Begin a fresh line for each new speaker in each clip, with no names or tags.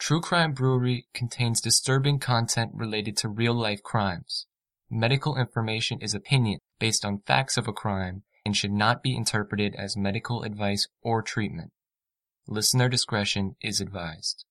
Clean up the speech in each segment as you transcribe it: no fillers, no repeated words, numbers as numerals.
True Crime Brewery contains disturbing content related to real-life crimes. Medical information is opinion based on facts of a crime and should not be interpreted as medical advice or treatment. Listener discretion is advised.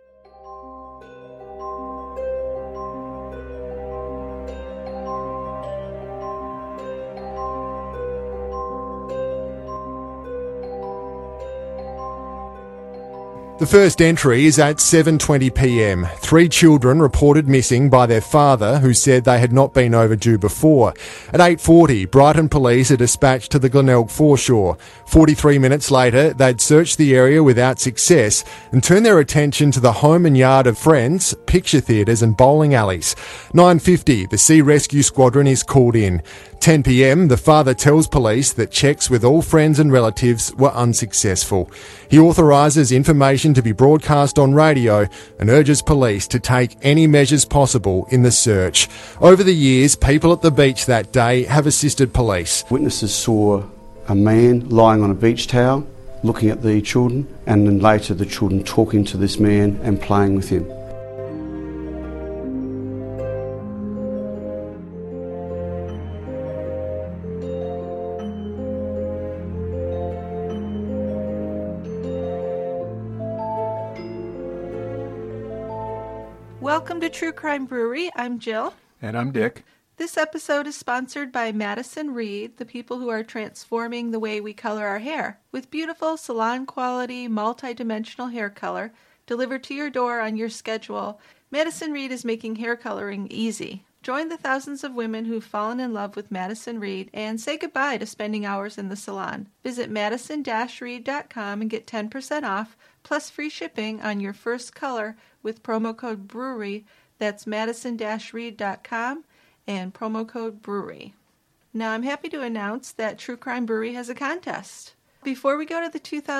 The first entry is at 7:20 p.m. 3 children reported missing by their father, who said they had not been overdue before. At 8:40, Brighton police are dispatched to the Glenelg foreshore. 43 minutes later, they'd searched the area without success and turned their attention to the home and yard of friends, picture theatres and bowling alleys. 9:50, the Sea Rescue Squadron is called in. 10 p.m, the father tells police that checks with all friends and relatives were unsuccessful. He authorises information to be broadcast on radio and urges police to take any measures possible in the search. Over the years, people at the beach that day have assisted police.
Witnesses saw a man lying on a beach towel looking at the children, and then later the children talking to this man and playing with him.
Welcome to True Crime Brewery. I'm Jill.
And I'm Dick.
This episode is sponsored by Madison Reed, the people who are transforming the way we color our hair, with beautiful salon-quality, multi-dimensional hair color delivered to your door on your schedule. Madison Reed is making hair coloring easy. Join the thousands of women who've fallen in love with Madison Reed and say goodbye to spending hours in the salon. Visit madison-reed.com and get 10% off, plus free shipping on your first color with promo code BREWERY. That's madison-reed.com and promo code BREWERY. Now I'm happy to announce that True Crime Brewery has a contest. Before we go to the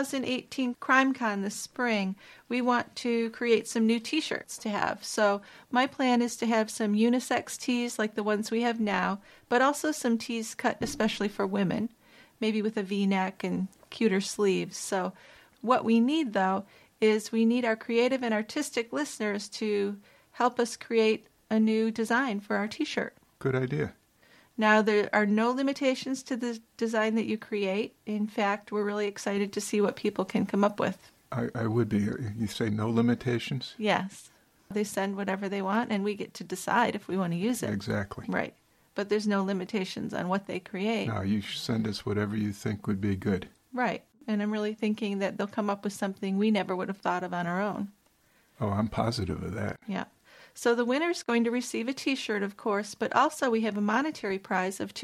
2018 CrimeCon this spring, we want to create some new t-shirts to have. So my plan is to have some unisex tees like the ones we have now, but also some tees cut especially for women, maybe with a V-neck and cuter sleeves. So what we need, though, is we need our creative and artistic listeners to help us create a new design for our t-shirt.
Good idea.
Now, there are no limitations to the design that you create. In fact, we're really excited to see what people can come up with.
I would be. You say no limitations?
Yes. They send whatever they want, and we get to decide if we want to use it.
Exactly.
Right. But there's no limitations on what they create.
No, you send us whatever you think would be good.
Right. And I'm really thinking that they'll come up with something we never would have thought of on our own.
Oh, I'm positive of that.
Yeah. So the winner's going to receive a t-shirt, of course, but also we have a monetary prize of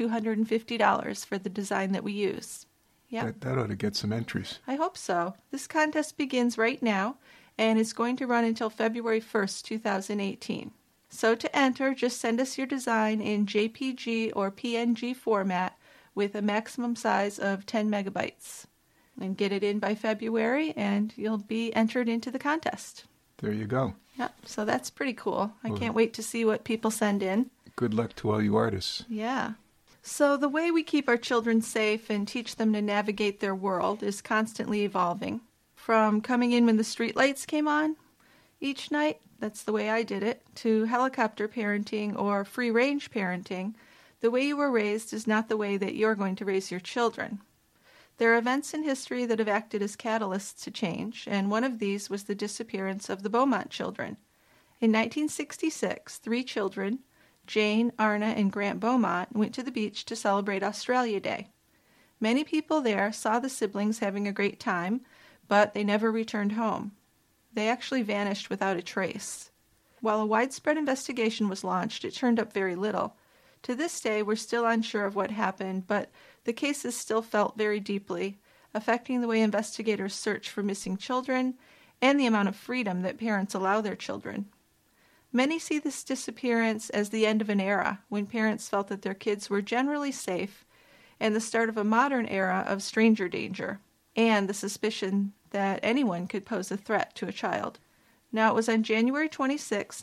$250 for the design that we use. Yeah.
That ought to get some entries.
I hope so. This contest begins right now, and it's going to run until February 1st, 2018. So to enter, just send us your design in JPG or PNG format with a maximum size of 10 megabytes. And get it in by February, and you'll be entered into the contest.
There you go.
Yeah, so that's pretty cool. I can't wait to see what people send in.
Good luck to all you artists.
Yeah. So the way we keep our children safe and teach them to navigate their world is constantly evolving. From coming in when the street lights came on each night, that's the way I did it, to helicopter parenting or free-range parenting, the way you were raised is not the way that you're going to raise your children. There are events in history that have acted as catalysts to change, and one of these was the disappearance of the Beaumont children. In 1966, 3 children, Jane, Arna, and Grant Beaumont, went to the beach to celebrate Australia Day. Many people there saw the siblings having a great time, but they never returned home. They actually vanished without a trace. While a widespread investigation was launched, it turned up very little. To this day, we're still unsure of what happened, but the case is still felt very deeply, affecting the way investigators search for missing children and the amount of freedom that parents allow their children. Many see this disappearance as the end of an era when parents felt that their kids were generally safe and the start of a modern era of stranger danger and the suspicion that anyone could pose a threat to a child. Now, it was on January 26,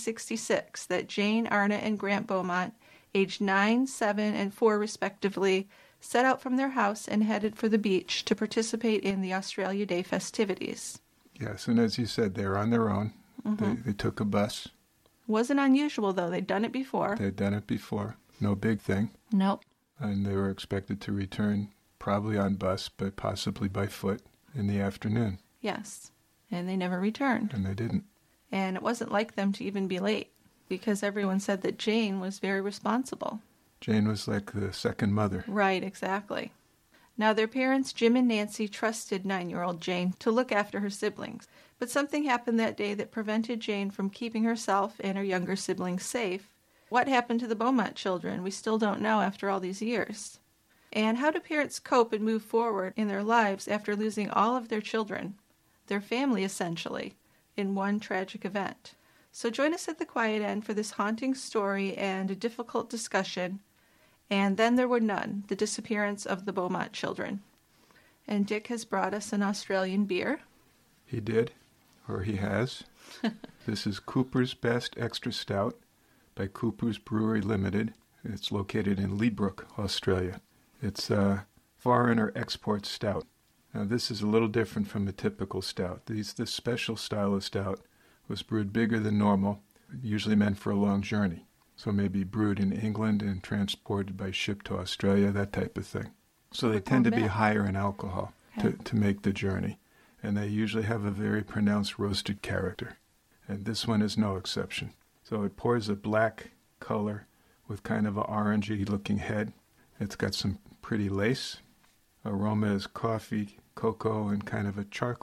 1966, that Jane, Arna, and Grant Beaumont, aged 9, 7, and 4 respectively, set out from their house and headed for the beach to participate in the Australia Day festivities.
Yes, and as you said, they're on their own. They took a bus.
Wasn't unusual, though. They'd done it before.
They'd done it before. No big thing.
Nope.
And they were expected to return probably on bus, but possibly by foot in the afternoon.
Yes. And they never returned.
And they didn't.
And it wasn't like them to even be late, because everyone said that Jane was very responsible.
Jane was like the second mother.
Right, exactly. Now, their parents, Jim and Nancy, trusted 9-year-old Jane to look after her siblings. But something happened that day that prevented Jane from keeping herself and her younger siblings safe. What happened to the Beaumont children? We still don't know after all these years. And how do parents cope and move forward in their lives after losing all of their children, their family essentially, in one tragic event? So join us at the quiet end for this haunting story and a difficult discussion. And Then There Were None, the disappearance of the Beaumont children. And Dick has brought us an Australian beer.
He did, or he has. This is Cooper's Best Extra Stout by Cooper's Brewery Limited. It's located in Leabrook, Australia. It's a foreigner export stout. Now this is a little different from a typical stout. This special style of stout was brewed bigger than normal, usually meant for a long journey. So maybe brewed in England and transported by ship to Australia, that type of thing. So they tend to be higher in alcohol to make the journey. And they usually have a very pronounced roasted character. And this one is no exception. So it pours a black color with kind of an orangey looking head. It's got some pretty lace. Aroma is coffee, cocoa, and kind of a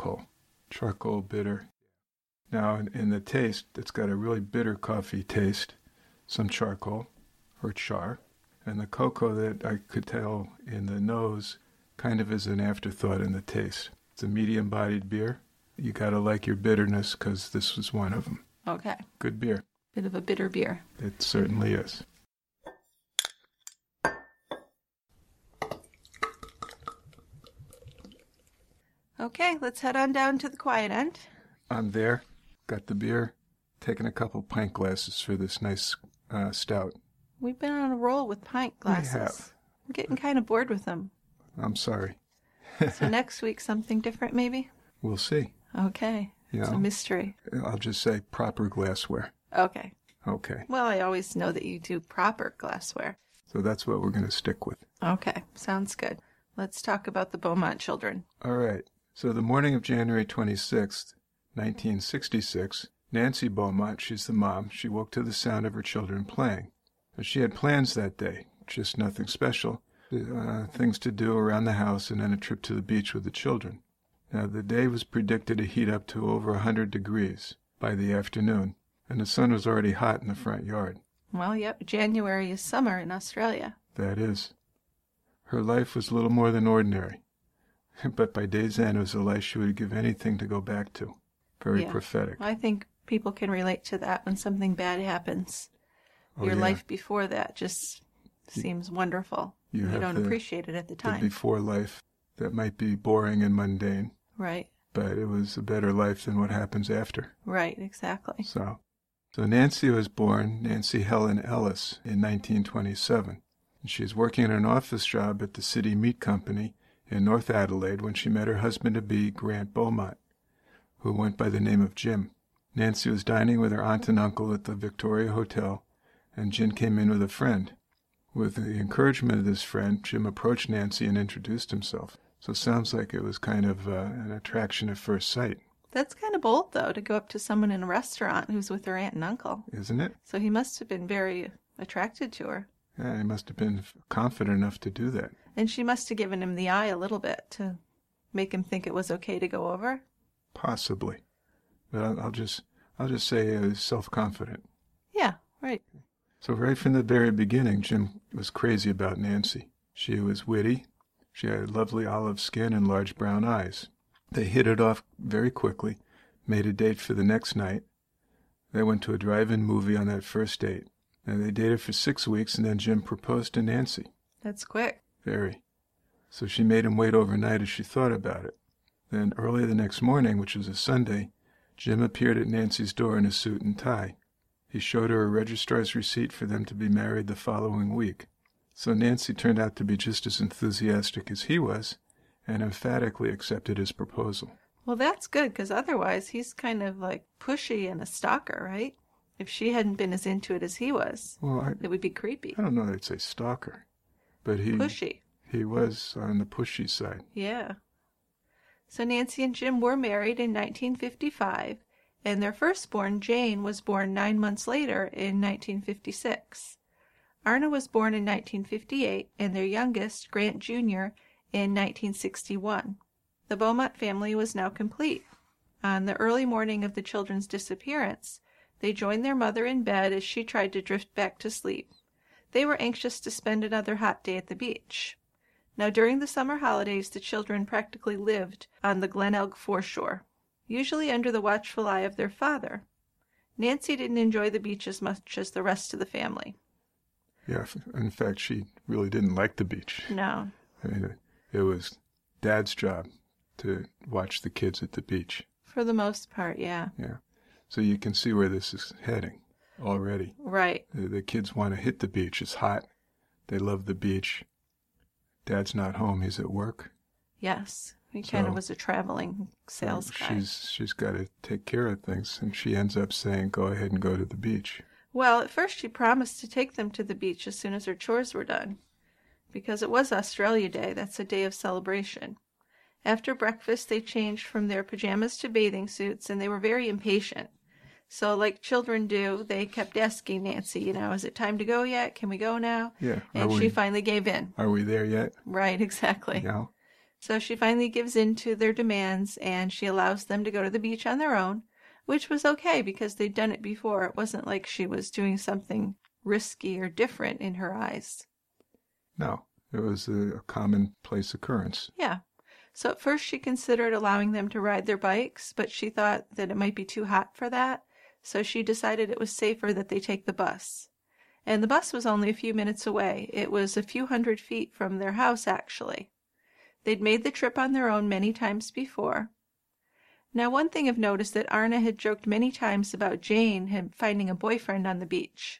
charcoal bitter. Now in the taste, it's got a really bitter coffee taste. Some charcoal, or char, and the cocoa that I could tell in the nose kind of is an afterthought in the taste. It's a medium-bodied beer. You gotta like your bitterness, because this was one of them.
Okay.
Good beer.
Bit of a bitter beer.
It certainly is.
Okay, let's head on down to the quiet end.
I'm there, got the beer, taking a couple pint glasses for this nice stout.
We've been on a roll with pint glasses.
We have.
We're getting kind of bored with them.
I'm sorry.
So next week, something different maybe?
We'll see.
Okay. It's a mystery.
I'll just say proper glassware.
Okay.
Okay.
Well, I always know that you do proper glassware.
So that's what we're going to stick with.
Okay. Sounds good. Let's talk about the Beaumont children.
All right. So the morning of January 26th, 1966, Nancy Beaumont, she's the mom, she woke to the sound of her children playing. She had plans that day, just nothing special, things to do around the house and then a trip to the beach with the children. Now the day was predicted to heat up to over 100 degrees by the afternoon, and the sun was already hot in the front yard.
Well, yep, January is summer in Australia.
That is. Her life was little more than ordinary, but by day's end it was a life she would give anything to go back to. Very prophetic.
I think people can relate to that when something bad happens. Your life before that just seems wonderful. You don't appreciate it at the time.
The before life that might be boring and mundane.
Right.
But it was a better life than what happens after.
Right, exactly.
So Nancy was born, Nancy Helen Ellis, in 1927. And she was working in an office job at the City Meat Company in North Adelaide when she met her husband-to-be, Grant Beaumont, who went by the name of Jim. Nancy was dining with her aunt and uncle at the Victoria Hotel, and Jim came in with a friend. With the encouragement of this friend, Jim approached Nancy and introduced himself. So it sounds like it was kind of an attraction at first sight.
That's kind of bold, though, to go up to someone in a restaurant who's with her aunt and uncle.
Isn't it?
So he must have been very attracted to her.
Yeah, he must have been confident enough to do that.
And she must have given him the eye a little bit to make him think it was okay to go over.
Possibly. But I'll just say he was self-confident.
Yeah, right.
So right from the very beginning, Jim was crazy about Nancy. She was witty. She had lovely olive skin and large brown eyes. They hit it off very quickly, made a date for the next night. They went to a drive-in movie on that first date. And they dated for 6 weeks, and then Jim proposed to Nancy.
That's quick.
Very. So she made him wait overnight as she thought about it. Then early the next morning, which was a Sunday, Jim appeared at Nancy's door in a suit and tie. He showed her a registrar's receipt for them to be married the following week. So Nancy turned out to be just as enthusiastic as he was, and emphatically accepted his proposal.
Well, that's good, because otherwise he's kind of like pushy and a stalker, right? If she hadn't been as into it as he was,
Well,
it would be creepy.
I don't know that I'd say stalker, but
Pushy.
He was on the pushy side.
Yeah. So Nancy and Jim were married in 1955, and their firstborn, Jane, was born 9 months later in 1956. Arna was born in 1958, and their youngest, Grant Jr., in 1961. The Beaumont family was now complete. On the early morning of the children's disappearance, they joined their mother in bed as she tried to drift back to sleep. They were anxious to spend another hot day at the beach. Now, during the summer holidays, the children practically lived on the Glenelg foreshore, usually under the watchful eye of their father. Nancy didn't enjoy the beach as much as the rest of the family.
Yeah, in fact, she really didn't like the beach.
No.
I mean, it was Dad's job to watch the kids at the beach.
For the most part, yeah.
Yeah. So you can see where this is heading already.
Right.
The kids want to hit the beach. It's hot. They love the beach. Dad's not home. He's at work.
Yes. He kind of was a traveling sales guy.
She's got to take care of things, and she ends up saying, go ahead and go to the beach.
Well, at first she promised to take them to the beach as soon as her chores were done, because it was Australia Day. That's a day of celebration. After breakfast, they changed from their pajamas to bathing suits, and they were very impatient. So like children do, they kept asking Nancy, is it time to go yet? Can we go now?
Yeah.
And she finally gave in.
Are we there yet?
Right, exactly.
Yeah.
So she finally gives in to their demands, and she allows them to go to the beach on their own, which was okay because they'd done it before. It wasn't like she was doing something risky or different in her eyes.
No, it was a commonplace occurrence.
Yeah. So at first she considered allowing them to ride their bikes, but she thought that it might be too hot for that, so she decided it was safer that they take the bus. And the bus was only a few minutes away. It was a few hundred feet from their house, actually. They'd made the trip on their own many times before. Now, one thing I've noticed that Arna had joked many times about Jane finding a boyfriend on the beach.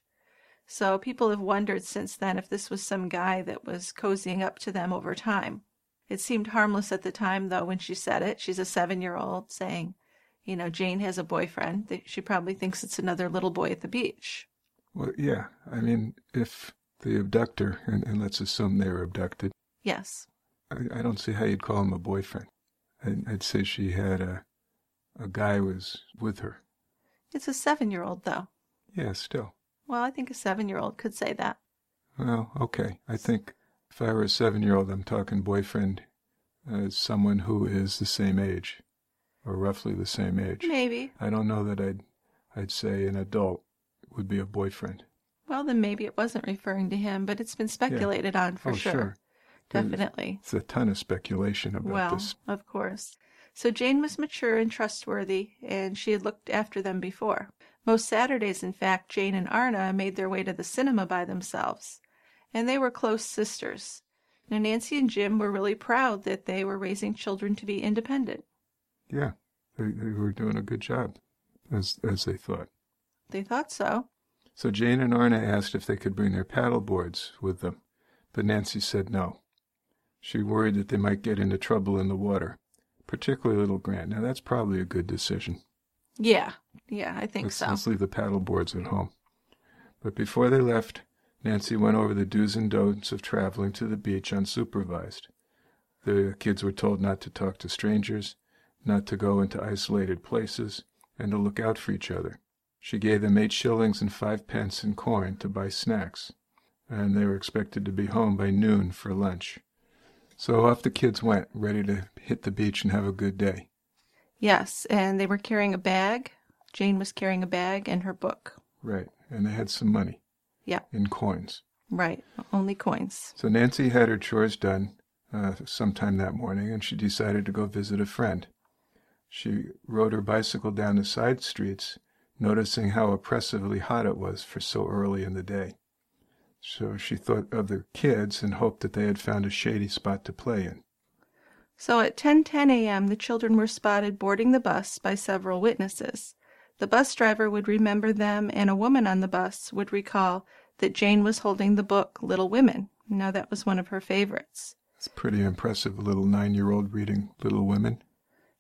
So people have wondered since then if this was some guy that was cozying up to them over time. It seemed harmless at the time, though, when she said it. She's a 7-year-old saying, Jane has a boyfriend. She probably thinks it's another little boy at the beach.
Well, yeah. I mean, if the abductor, and let's assume they were abducted.
Yes.
I don't see how you'd call him a boyfriend. I'd say she had a guy was with her.
It's a 7-year-old, though.
Yeah, still.
Well, I think a 7-year-old could say that.
Well, okay. I think if I were a 7-year-old, I'm talking boyfriend as someone who is the same age, or roughly the same age.
Maybe.
I don't know that I'd say an adult would be a boyfriend.
Well, then maybe it wasn't referring to him, but it's been speculated on for sure.
Sure.
Definitely.
It's a ton of speculation about this.
Well, of course. So Jane was mature and trustworthy, and she had looked after them before. Most Saturdays, in fact, Jane and Arna made their way to the cinema by themselves, and they were close sisters. Now, Nancy and Jim were really proud that they were raising children to be independent.
Yeah, they were doing a good job, as they thought.
They thought so.
So Jane and Arna asked if they could bring their paddle boards with them, but Nancy said no. She worried that they might get into trouble in the water, particularly little Grant. Now, that's probably a good decision.
Yeah, I think so.
Let's leave the paddle boards at home. But before they left, Nancy went over the do's and don'ts of traveling to the beach unsupervised. The kids were told not to talk to strangers, not to go into isolated places, and to look out for each other. She gave them 8 shillings and 5 pence in coin to buy snacks, and they were expected to be home by noon for lunch. So off the kids went, ready to hit the beach and have a good day.
Yes, and they were carrying a bag. Jane was carrying a bag and her book.
Right, and they had some money.
Yeah.
In coins.
Right, only coins.
So Nancy had her chores done sometime that morning, and she decided to go visit a friend. She rode her bicycle down the side streets, noticing how oppressively hot it was for so early in the day. So she thought of the kids and hoped that they had found a shady spot to play in.
So at 10:10 a.m., the children were spotted boarding the bus by several witnesses. The bus driver would remember them, and a woman on the bus would recall that Jane was holding the book Little Women. Now, that was one of her favorites.
It's pretty impressive, a little 9-year-old reading Little Women.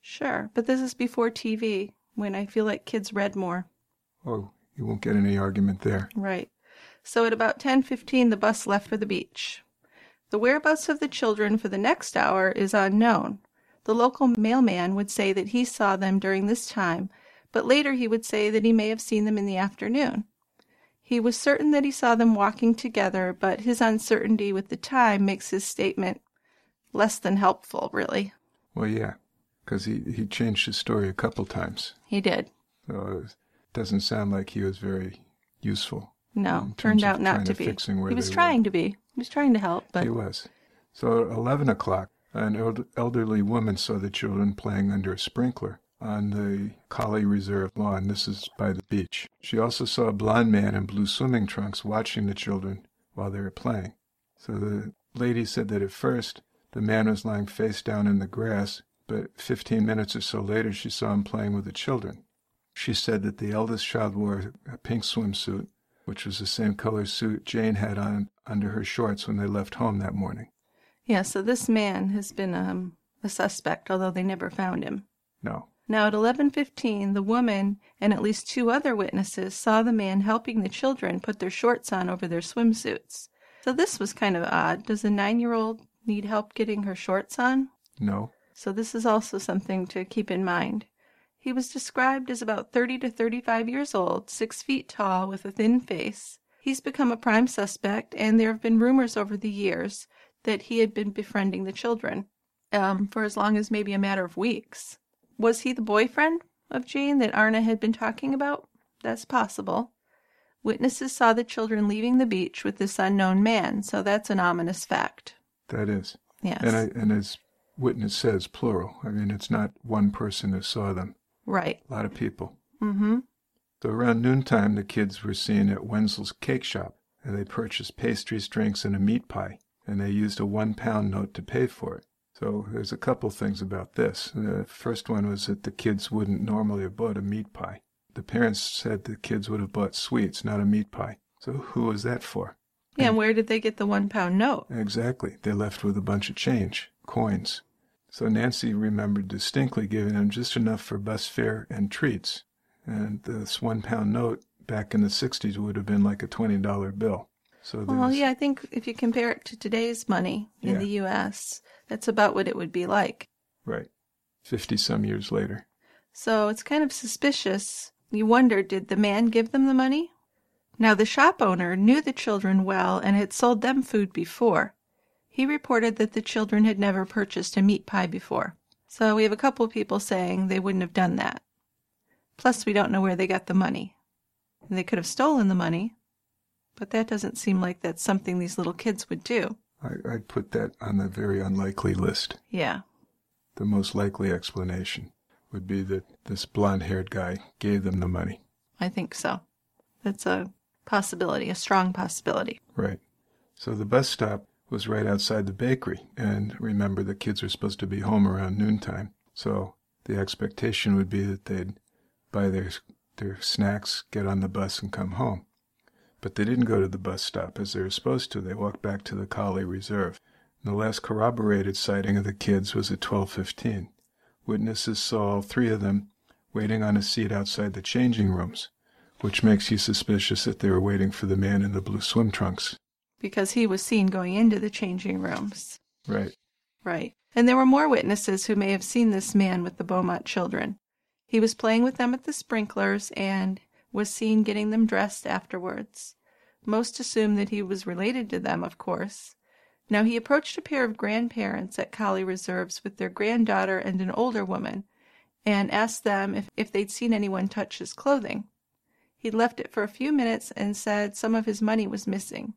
Sure, but this is before TV, when I feel like kids read more.
Oh, you won't get any argument there.
Right. So at about 10:15, the bus left for the beach. The whereabouts of the children for the next hour is unknown. The local mailman would say that he saw them during this time, but later he would say that he may have seen them in the afternoon. He was certain that he saw them walking together, but his uncertainty with the time makes his statement less than helpful, really.
Well, yeah, because he changed his story a couple times.
He did.
So it doesn't sound like he was very useful.
No, turned out not to be. He was trying to be. He was trying to help, but...
He was. So at 11 o'clock, an elderly woman saw the children playing under a sprinkler on the Kali Reserve lawn. This is by the beach. She also saw a blond man in blue swimming trunks watching the children while they were playing. So the lady said that at first the man was lying face down in the grass, but 15 minutes or so later she saw him playing with the children. She said that the eldest child wore a pink swimsuit, which was the same color suit Jane had on under her shorts when they left home that morning.
Yeah, so this man has been a suspect, although they never found him.
No.
Now at 11:15, the woman and at least 2 other witnesses saw the man helping the children put their shorts on over their swimsuits. So this was kind of odd. Does a 9-year-old need help getting her shorts on?
No.
So this is also something to keep in mind. He was described as about 30 to 35 years old, 6 feet tall, with a thin face. He's become a prime suspect, and there have been rumors over the years that he had been befriending the children for as long as maybe a matter of weeks. Was he the boyfriend of Jane that Arna had been talking about? That's possible. Witnesses saw the children leaving the beach with this unknown man, so that's an ominous fact.
That is.
Yes.
And as witness says, plural. I mean, it's not one person who saw them.
Right.
A lot of people.
Mm-hmm.
So around noontime, the kids were seen at Wenzel's Cake Shop, and they purchased pastries, drinks, and a meat pie, and they used a £1 note to pay for it. So there's a couple things about this. The first one was that the kids wouldn't normally have bought a meat pie. The parents said the kids would have bought sweets, not a meat pie. So who was that for?
Yeah, and where did they get the £1 note?
Exactly. They left with a bunch of change, coins. So Nancy remembered distinctly giving them just enough for bus fare and treats. And this £1 note back in the 60s would have been like a $20 bill. So
well, yeah, I think if you compare it to today's money in the U.S., that's about what it would be like.
Right. 50-some years later.
So it's kind of suspicious. You wonder, did the man give them the money? Now, the shop owner knew the children well and had sold them food before. He reported that the children had never purchased a meat pie before. So we have a couple people saying they wouldn't have done that. Plus, we don't know where they got the money. They could have stolen the money, but that doesn't seem like that's something these little kids would do.
I'd put that on the very unlikely list.
Yeah.
The most likely explanation would be that this blonde-haired guy gave them the money.
I think so. That's a possibility, a strong possibility.
Right. So the bus stop was right outside the bakery, and remember the kids were supposed to be home around noontime, so the expectation would be that they'd buy their snacks, get on the bus, and come home. But they didn't go to the bus stop as they were supposed to. They walked back to the Kali Reserve. And the last corroborated sighting of the kids was at 12:15. Witnesses saw all 3 of them waiting on a seat outside the changing rooms, which makes you suspicious that they were waiting for the man in the blue swim trunks.
Because he was seen going into the changing rooms.
Right.
Right. And there were more witnesses who may have seen this man with the Beaumont children. He was playing with them at the sprinklers and was seen getting them dressed afterwards. Most assume that he was related to them, of course. Now, he approached a pair of grandparents at Kali Reserves with their granddaughter and an older woman, and asked them if they'd seen anyone touch his clothing. He'd left it for a few minutes and said some of his money was missing.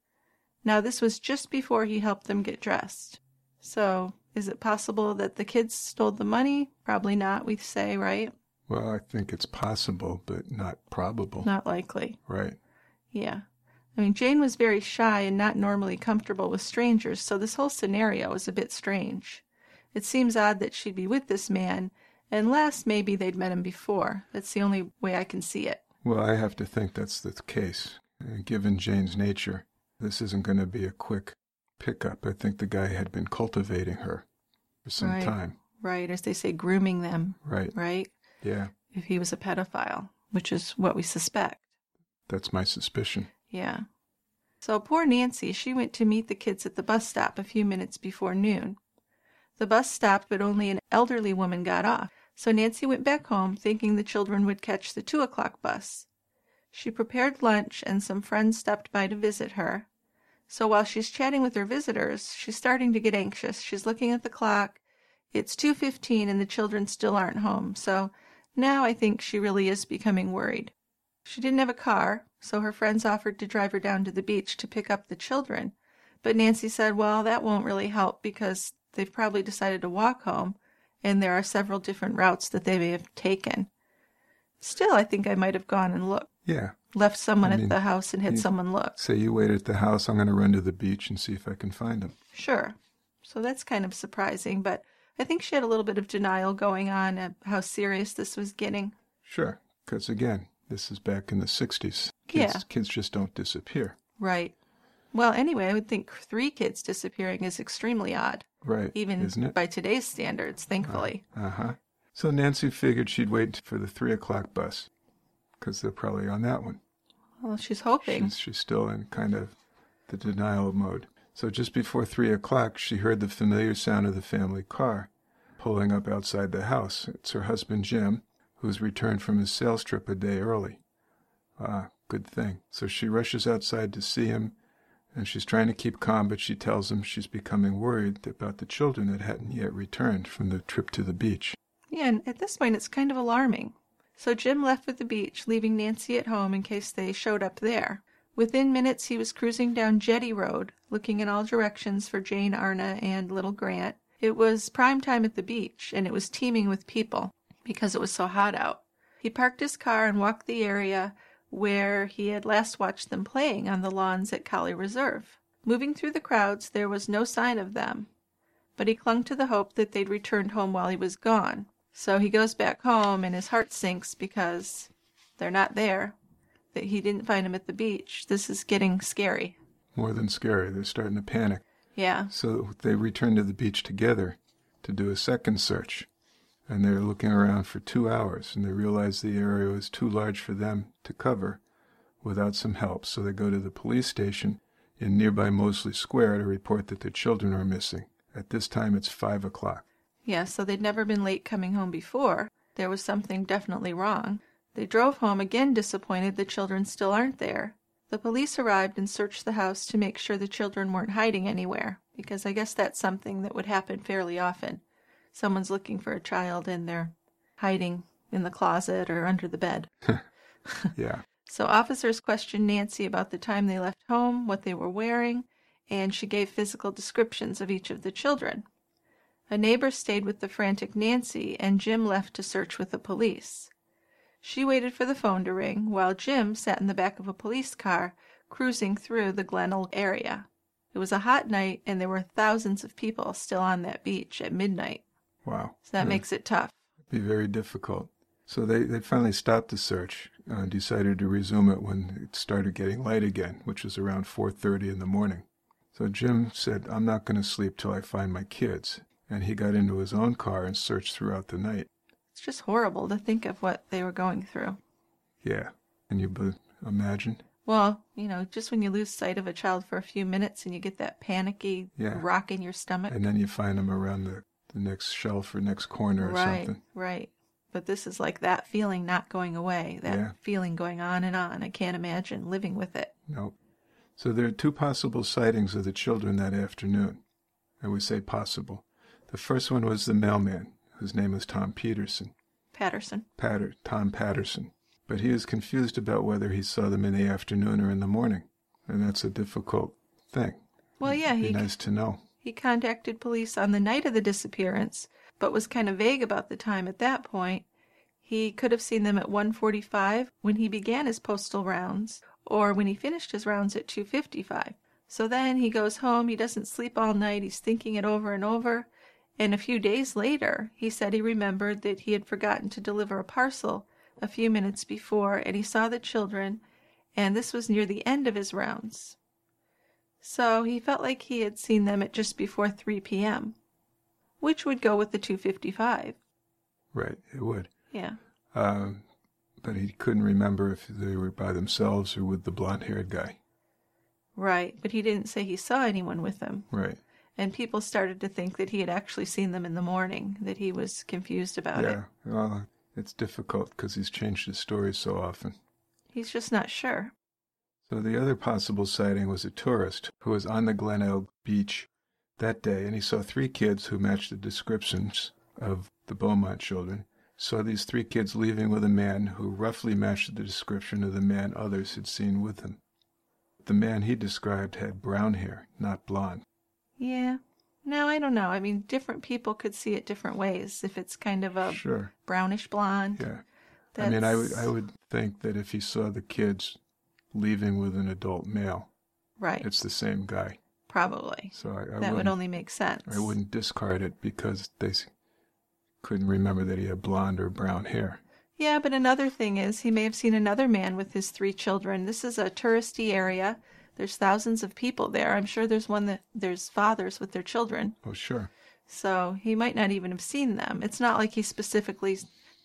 Now, this was just before he helped them get dressed. So, is it possible that the kids stole the money? Probably not, we say, right?
Well, I think it's possible, but not probable.
Not likely.
Right.
Yeah. I mean, Jane was very shy and not normally comfortable with strangers, so this whole scenario is a bit strange. It seems odd that she'd be with this man, unless maybe they'd met him before. That's the only way I can see it.
Well, I have to think that's the case. Given Jane's nature, this isn't going to be a quick pickup. I think the guy had been cultivating her for some time.
Right, as they say, grooming them.
Right.
Right?
Yeah.
If he was a pedophile, which is what we suspect.
That's my suspicion.
Yeah. So poor Nancy, she went to meet the kids at the bus stop a few minutes before noon. The bus stopped, but only an elderly woman got off. So Nancy went back home, thinking the children would catch the 2:00 bus. She prepared lunch, and some friends stopped by to visit her. So while she's chatting with her visitors, she's starting to get anxious. She's looking at the clock. It's 2:15, and the children still aren't home. So now I think she really is becoming worried. She didn't have a car, so her friends offered to drive her down to the beach to pick up the children. But Nancy said, well, that won't really help because they've probably decided to walk home, and there are several different routes that they may have taken. Still, I think I might have gone and looked.
Yeah.
Left someone at the house and had someone look.
Say you wait at the house, I'm going to run to the beach and see if I can find them.
Sure. So that's kind of surprising, but I think she had a little bit of denial going on at how serious this was getting.
Sure, because again, this is back in the 60s. Kids just don't disappear.
Right. Well, anyway, I would think 3 kids disappearing is extremely odd.
Right.
Even
isn't it?
by today's standards, thankfully.
Uh-huh. So Nancy figured she'd wait for the 3:00 bus, because they're probably on that one.
Well, she's hoping.
She's still in kind of the denial mode. So just before 3:00, she heard the familiar sound of the family car pulling up outside the house. It's her husband, Jim, who's returned from his sales trip a day early. Ah, good thing. So she rushes outside to see him, and she's trying to keep calm, but she tells him she's becoming worried about the children that hadn't yet returned from the trip to the beach.
Yeah, and at this point, it's kind of alarming. So Jim left for the beach, leaving Nancy at home in case they showed up there. Within minutes, he was cruising down Jetty Road, looking in all directions for Jane Arna and little Grant. It was prime time at the beach, and it was teeming with people because it was so hot out. He parked his car and walked the area where he had last watched them playing on the lawns at Collie Reserve. Moving through the crowds, there was no sign of them, but he clung to the hope that they'd returned home while he was gone. So he goes back home, and his heart sinks because they're not there, that he didn't find them at the beach. This is getting scary.
More than scary. They're starting to panic.
Yeah.
So they return to the beach together to do a second search. And they're looking around for 2 hours, and they realize the area was too large for them to cover without some help. So they go to the police station in nearby Mosley Square to report that their children are missing. At this time, it's 5:00.
Yeah, so they'd never been late coming home before. There was something definitely wrong. They drove home, again disappointed the children still aren't there. The police arrived and searched the house to make sure the children weren't hiding anywhere, because I guess that's something that would happen fairly often. Someone's looking for a child and they're hiding in the closet or under the bed.
Yeah.
So officers questioned Nancy about the time they left home, what they were wearing, and she gave physical descriptions of each of the children. A neighbor stayed with the frantic Nancy, and Jim left to search with the police. She waited for the phone to ring, while Jim sat in the back of a police car, cruising through the Glenelg area. It was a hot night, and there were thousands of people still on that beach at midnight.
Wow.
So that makes it tough.
It'd be very difficult. So they finally stopped the search and decided to resume it when it started getting light again, which was around 4:30 in the morning. So Jim said, I'm not going to sleep till I find my kids. And he got into his own car and searched throughout the night.
It's just horrible to think of what they were going through.
Yeah. Can you imagine?
Well, just when you lose sight of a child for a few minutes and you get that panicky rock in your stomach.
And then you find them around the next shelf or next corner or something.
Right. But this is like that feeling not going away, that feeling going on and on. I can't imagine living with it.
Nope. So there are 2 possible sightings of the children that afternoon. I would say possible. The first one was the mailman, whose name was Tom Peterson. Tom Patterson. But he was confused about whether he saw them in the afternoon or in the morning. And that's a difficult thing.
Well, yeah.
It'd be nice to know.
He contacted police on the night of the disappearance, but was kind of vague about the time at that point. He could have seen them at 1:45 when he began his postal rounds, or when he finished his rounds at 2:55. So then he goes home, he doesn't sleep all night, he's thinking it over and over. And a few days later, he said he remembered that he had forgotten to deliver a parcel a few minutes before, and he saw the children, and this was near the end of his rounds. So he felt like he had seen them at just before 3 p.m. Which would go with the 255.
Right, it would.
Yeah.
But he couldn't remember if they were by themselves or with the blonde-haired guy.
Right, but he didn't say he saw anyone with them.
Right.
And people started to think that he had actually seen them in the morning, that he was confused about it.
Yeah, well, it's difficult because he's changed his stories so often.
He's just not sure.
So the other possible sighting was a tourist who was on the Glenelg beach that day, and he saw 3 kids who matched the descriptions of the Beaumont children. Saw these 3 kids leaving with a man who roughly matched the description of the man others had seen with him. The man he described had brown hair, not blonde.
Yeah. No, I don't know. I mean, different people could see it different ways. If it's kind of a
Sure.
brownish blonde.
Yeah.
That's...
I mean, I would think that if he saw the kids leaving with an adult male,
right.
It's the same guy.
Probably.
So I
that would only make sense.
I wouldn't discard it because they couldn't remember that he had blonde or brown hair.
Yeah, but another thing is he may have seen another man with his 3 children. This is a touristy area. There's thousands of people there. I'm sure there's fathers with their children.
Oh, sure.
So he might not even have seen them. It's not like he specifically,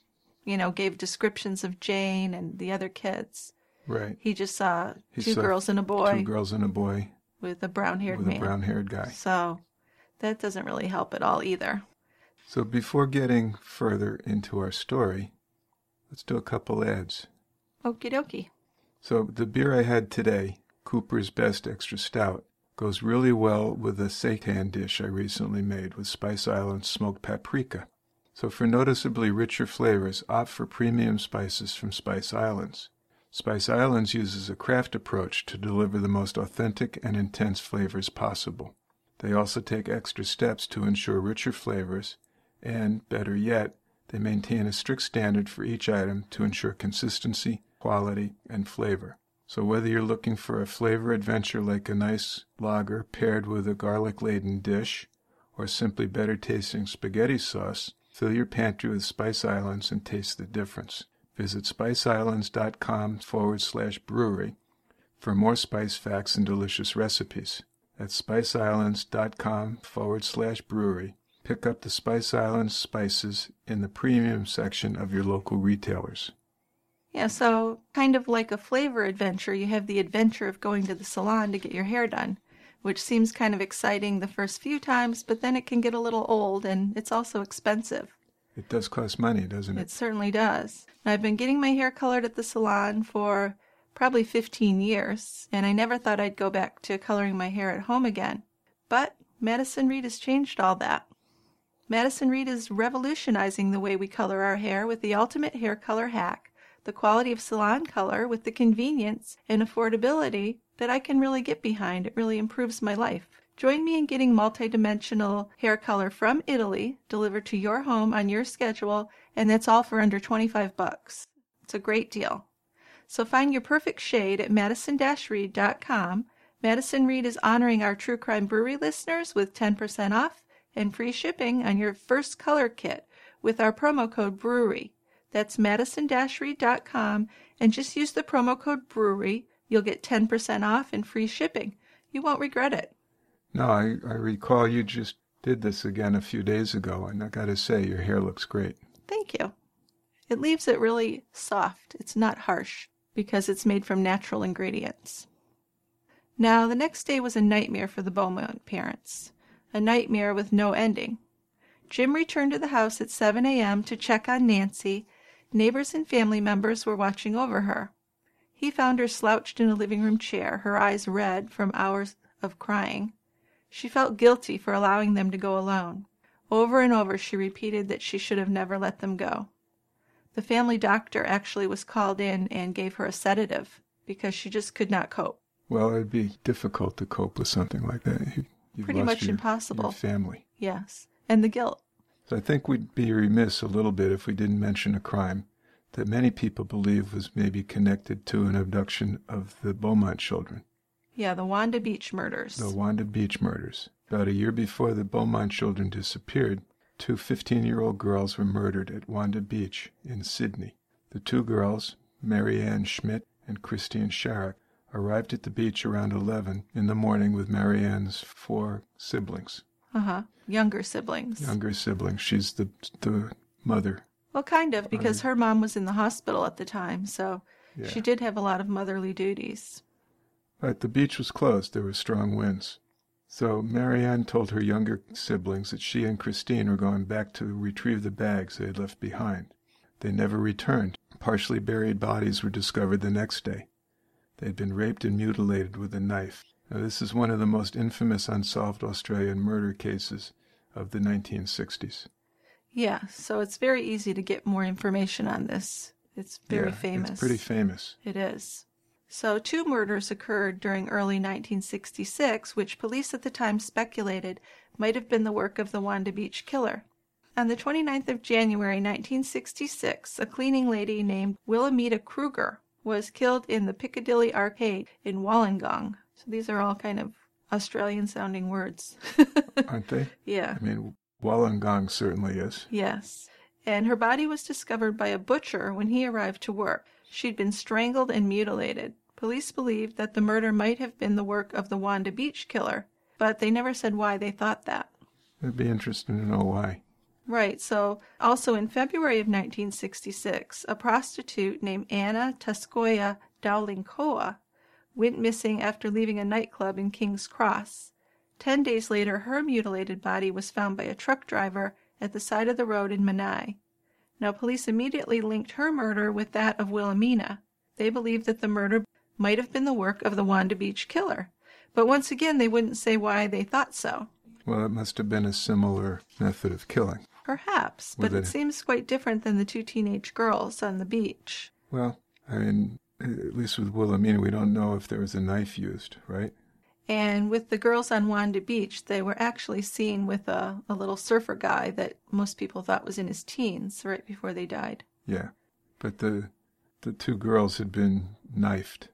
gave descriptions of Jane and the other kids.
Right.
He just saw
He
two
saw
girls and a boy.
2 girls and a boy
With a brown-haired
with
man.
a brown-haired guy.
So that doesn't really help at all either.
So before getting further into our story, let's do a couple ads.
Okie dokie.
So the beer I had today, Cooper's Best Extra Stout, goes really well with a seitan dish I recently made with Spice Islands smoked paprika. So for noticeably richer flavors, opt for premium spices from Spice Islands. Spice Islands uses a craft approach to deliver the most authentic and intense flavors possible. They also take extra steps to ensure richer flavors, and, better yet, they maintain a strict standard for each item to ensure consistency, quality, and flavor. So whether you're looking for a flavor adventure like a nice lager paired with a garlic-laden dish, or simply better-tasting spaghetti sauce, fill your pantry with Spice Islands and taste the difference. Visit spiceislands.com/brewery for more spice facts and delicious recipes. That's spiceislands.com/brewery. Pick up the Spice Islands spices in the premium section of your local retailers.
Yeah, so kind of like a flavor adventure, you have the adventure of going to the salon to get your hair done, which seems kind of exciting the first few times, but then it can get a little old, and it's also expensive.
It does cost money, doesn't it?
It certainly does. Now, I've been getting my hair colored at the salon for probably 15 years, and I never thought I'd go back to coloring my hair at home again. But Madison Reed has changed all that. Madison Reed is revolutionizing the way we color our hair with the ultimate hair color hack, the quality of salon color with the convenience and affordability that I can really get behind. It really improves my life. Join me in getting multidimensional hair color from Italy delivered to your home on your schedule, and that's all for under $25. It's a great deal. So find your perfect shade at madison-reed.com. Madison Reed is honoring our True Crime Brewery listeners with 10% off and free shipping on your first color kit with our promo code BREWERY. That's madison-reed.com, and just use the promo code BREWERY. You'll get 10% off and free shipping. You won't regret it.
No, I recall you just did this again a few days ago, and I got to say, your hair looks great.
Thank you. It leaves it really soft. It's not harsh because it's made from natural ingredients. Now, the next day was a nightmare for the Beaumont parents. A nightmare with no ending. Jim returned to the house at 7 a.m. to check on Nancy. Neighbors and family members were watching over her. He found her slouched in a living room chair, her eyes red from hours of crying. She felt guilty for allowing them to go alone. Over and over she repeated that she should have never let them go. The family doctor actually was called in and gave her a sedative because she just could not cope.
Well, it'd be difficult to cope with something like that. You've
Pretty
lost
much impossible.
Your family.
Yes, and the guilt.
So I think we'd be remiss a little bit if we didn't mention a crime that many people believe was maybe connected to an abduction of the Beaumont children.
Yeah, the Wanda Beach murders.
The Wanda Beach murders. About a year before the Beaumont children disappeared, 2 15-year-old girls were murdered at Wanda Beach in Sydney. The 2 girls, Mary Ann Schmidt and Christine Sharrock, arrived at the beach around 11 in the morning with Mary Ann's 4 siblings.
Younger siblings.
Younger sibling. She's the mother.
Well, kind of, because her mom was in the hospital at the time, so
Yeah.
she did have a lot of motherly duties.
But the beach was closed. There were strong winds. So Marianne told her younger siblings that she and Christine were going back to retrieve the bags they had left behind. They never returned. Partially buried bodies were discovered the next day. They had been raped and mutilated with a knife. Now, this is one of the most infamous unsolved Australian murder cases of the 1960s.
Yeah, so it's very easy to get more information on this. It's very famous.
It's pretty famous.
It is. So 2 murders occurred during early 1966, which police at the time speculated might have been the work of the Wanda Beach killer. On the 29th of January 1966, a cleaning lady named Wilhelmina Kruger was killed in the Piccadilly Arcade in Wollongong. So these are all kind of Australian-sounding words.
Aren't they?
Yeah.
I mean, Wollongong certainly is.
Yes. And her body was discovered by a butcher when he arrived to work. She'd been strangled and mutilated. Police believed that the murder might have been the work of the Wanda Beach killer, but they never said why they thought that.
It'd be interesting to know why.
Right, so also in February of 1966, a prostitute named Anna Taskoya Dowlinkoa went missing after leaving a nightclub in King's Cross. 10 days later, her mutilated body was found by a truck driver at the side of the road in Menai. Now, police immediately linked her murder with that of Wilhelmina. They believed that the murder might have been the work of the Wanda Beach killer. But once again, they wouldn't say why they thought so.
Well, it must have been a similar method of killing.
Perhaps, but it seems quite different than the 2 teenage girls on the beach.
Well, I mean, at least with Wilhelmina, we don't know if there was a knife used, right?
And with the girls on Wanda Beach, they were actually seen with a little surfer guy that most people thought was in his teens right before they died.
Yeah, but the 2 girls had been knifed.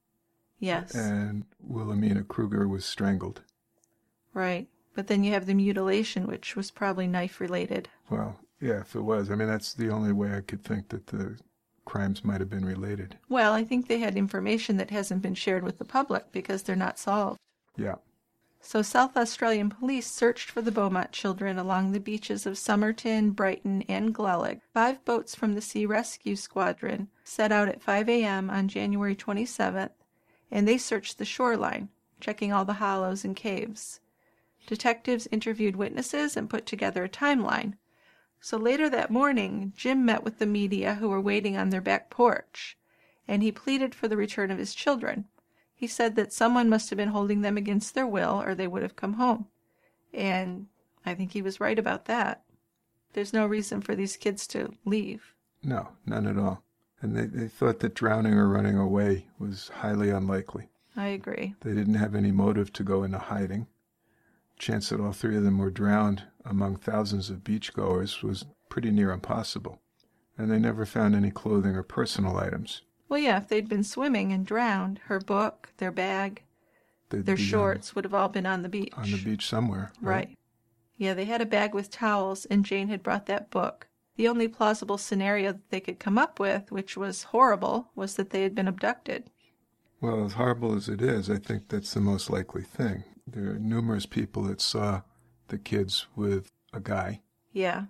Yes.
And Wilhelmina Kruger was strangled.
Right. But then you have the mutilation, which was probably knife-related.
Well, yeah, if it was. I mean, that's the only way I could think that the crimes might have been related.
Well, I think they had information that hasn't been shared with the public because they're not solved.
Yeah.
So South Australian police searched for the Beaumont children along the beaches of Somerton, Brighton, and Glelag. 5 boats from the Sea Rescue Squadron set out at 5 a.m. on January 27th, and they searched the shoreline, checking all the hollows and caves. Detectives interviewed witnesses and put together a timeline. So later that morning, Jim met with the media who were waiting on their back porch, and he pleaded for the return of his children. He said that someone must have been holding them against their will or they would have come home. And I think he was right about that. There's no reason for these kids to leave.
No, none at all. And they thought that drowning or running away was highly unlikely.
I agree.
They didn't have any motive to go into hiding. Chance that all 3 of them were drowned among thousands of beachgoers was pretty near impossible. And they never found any clothing or personal items.
Well, yeah, if they'd been swimming and drowned, her book, their bag, their shorts would have all been on the beach.
On the beach somewhere.
Right. Yeah, they had a bag with towels, and Jane had brought that book. The only plausible scenario that they could come up with, which was horrible, was that they had been abducted.
Well, as horrible as it is, I think that's the most likely thing. There are numerous people that saw the kids with a guy.
Yeah.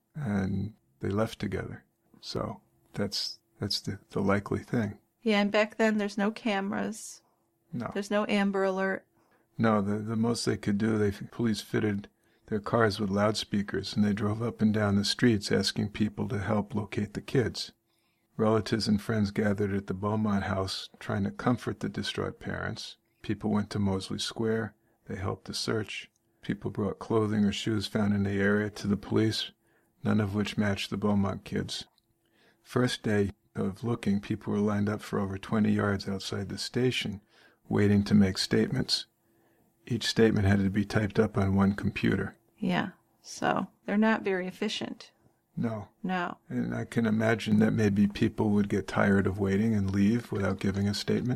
And they left together. So that's the likely thing.
Yeah, and back then there's no cameras.
No.
There's no Amber Alert.
No, the most they could do, police fitted their cars with loudspeakers, and they drove up and down the streets asking people to help locate the kids. Relatives and friends gathered at the Beaumont house trying to comfort the distraught parents. People went to Mosley Square. They helped to search. People brought clothing or shoes found in the area to the police, none of which matched the Beaumont kids. First day of looking, people were lined up for over 20 yards outside the station, waiting to make statements. Each statement had to be typed up on one computer.
Yeah, so they're not very efficient.
No.
No.
And I can imagine that maybe people would get tired of waiting and leave without giving a statement.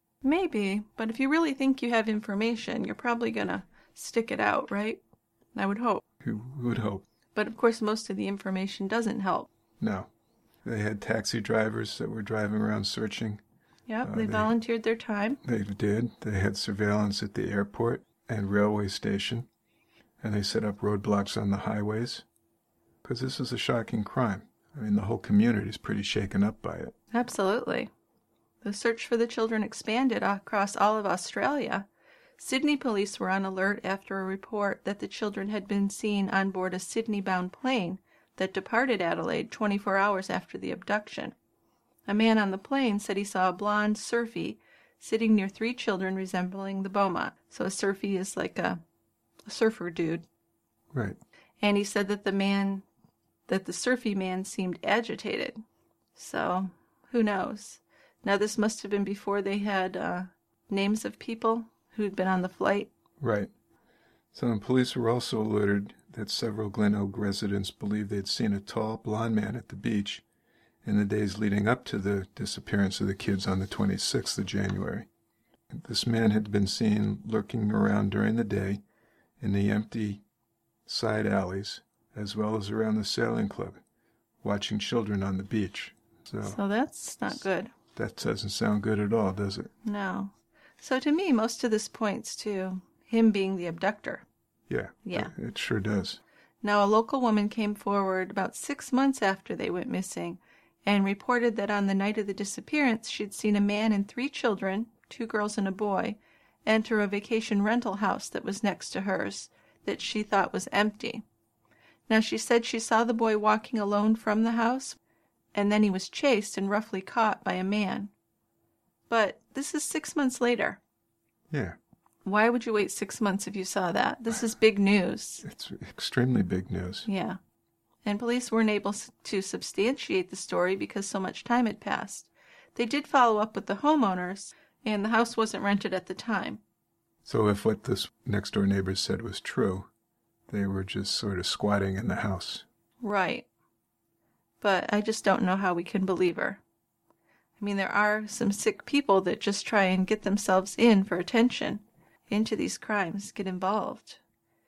Maybe, but if you really think you have information, you're probably going to stick it out, right? I would hope.
You would hope.
But of course, most of the information doesn't help.
No. They had taxi drivers that were driving around searching.
Yep, they volunteered their time.
They did. They had surveillance at the airport and railway station. and they set up roadblocks on the highways, because this is a shocking crime. I mean, the whole community is pretty shaken up by it.
Absolutely. The search for the children expanded across all of Australia. Sydney police were on alert after a report that the children had been seen on board a Sydney-bound plane that departed Adelaide 24 hours after the abduction. A man on the plane said he saw a blonde surfie sitting near 3 children resembling the Beaumont. So a surfie is like a surfer dude.
Right.
And he said that the surfy man seemed agitated. So, who knows? Now, this must have been before they had names of people who'd been on the flight.
Right. So the police were also alerted that several Glen Oak residents believed they'd seen a tall, blond man at the beach in the days leading up to the disappearance of the kids on the 26th of January. This man had been seen lurking around during the day in the empty side alleys, as well as around the sailing club, watching children on the beach.
So that's not good.
That doesn't sound good at all, does it?
No. So to me, most of this points to him being the abductor.
Yeah. It sure does.
Now, a local woman came forward about 6 months after they went missing and reported that on the night of the disappearance, she'd seen a man and 3 children, 2 girls and a boy, enter a vacation rental house that was next to hers that she thought was empty. Now, she said she saw the boy walking alone from the house, and then he was chased and roughly caught by a man. But this is 6 months later.
Yeah.
Why would you wait 6 months if you saw that? This is big news.
It's extremely big news.
Yeah. And police weren't able to substantiate the story because so much time had passed. They did follow up with the homeowners, and the house wasn't rented at the time.
So if what this next-door neighbor said was true, they were just sort of squatting in the house.
Right. But I just don't know how we can believe her. I mean, there are some sick people that just try and get themselves in for attention into these crimes, get involved.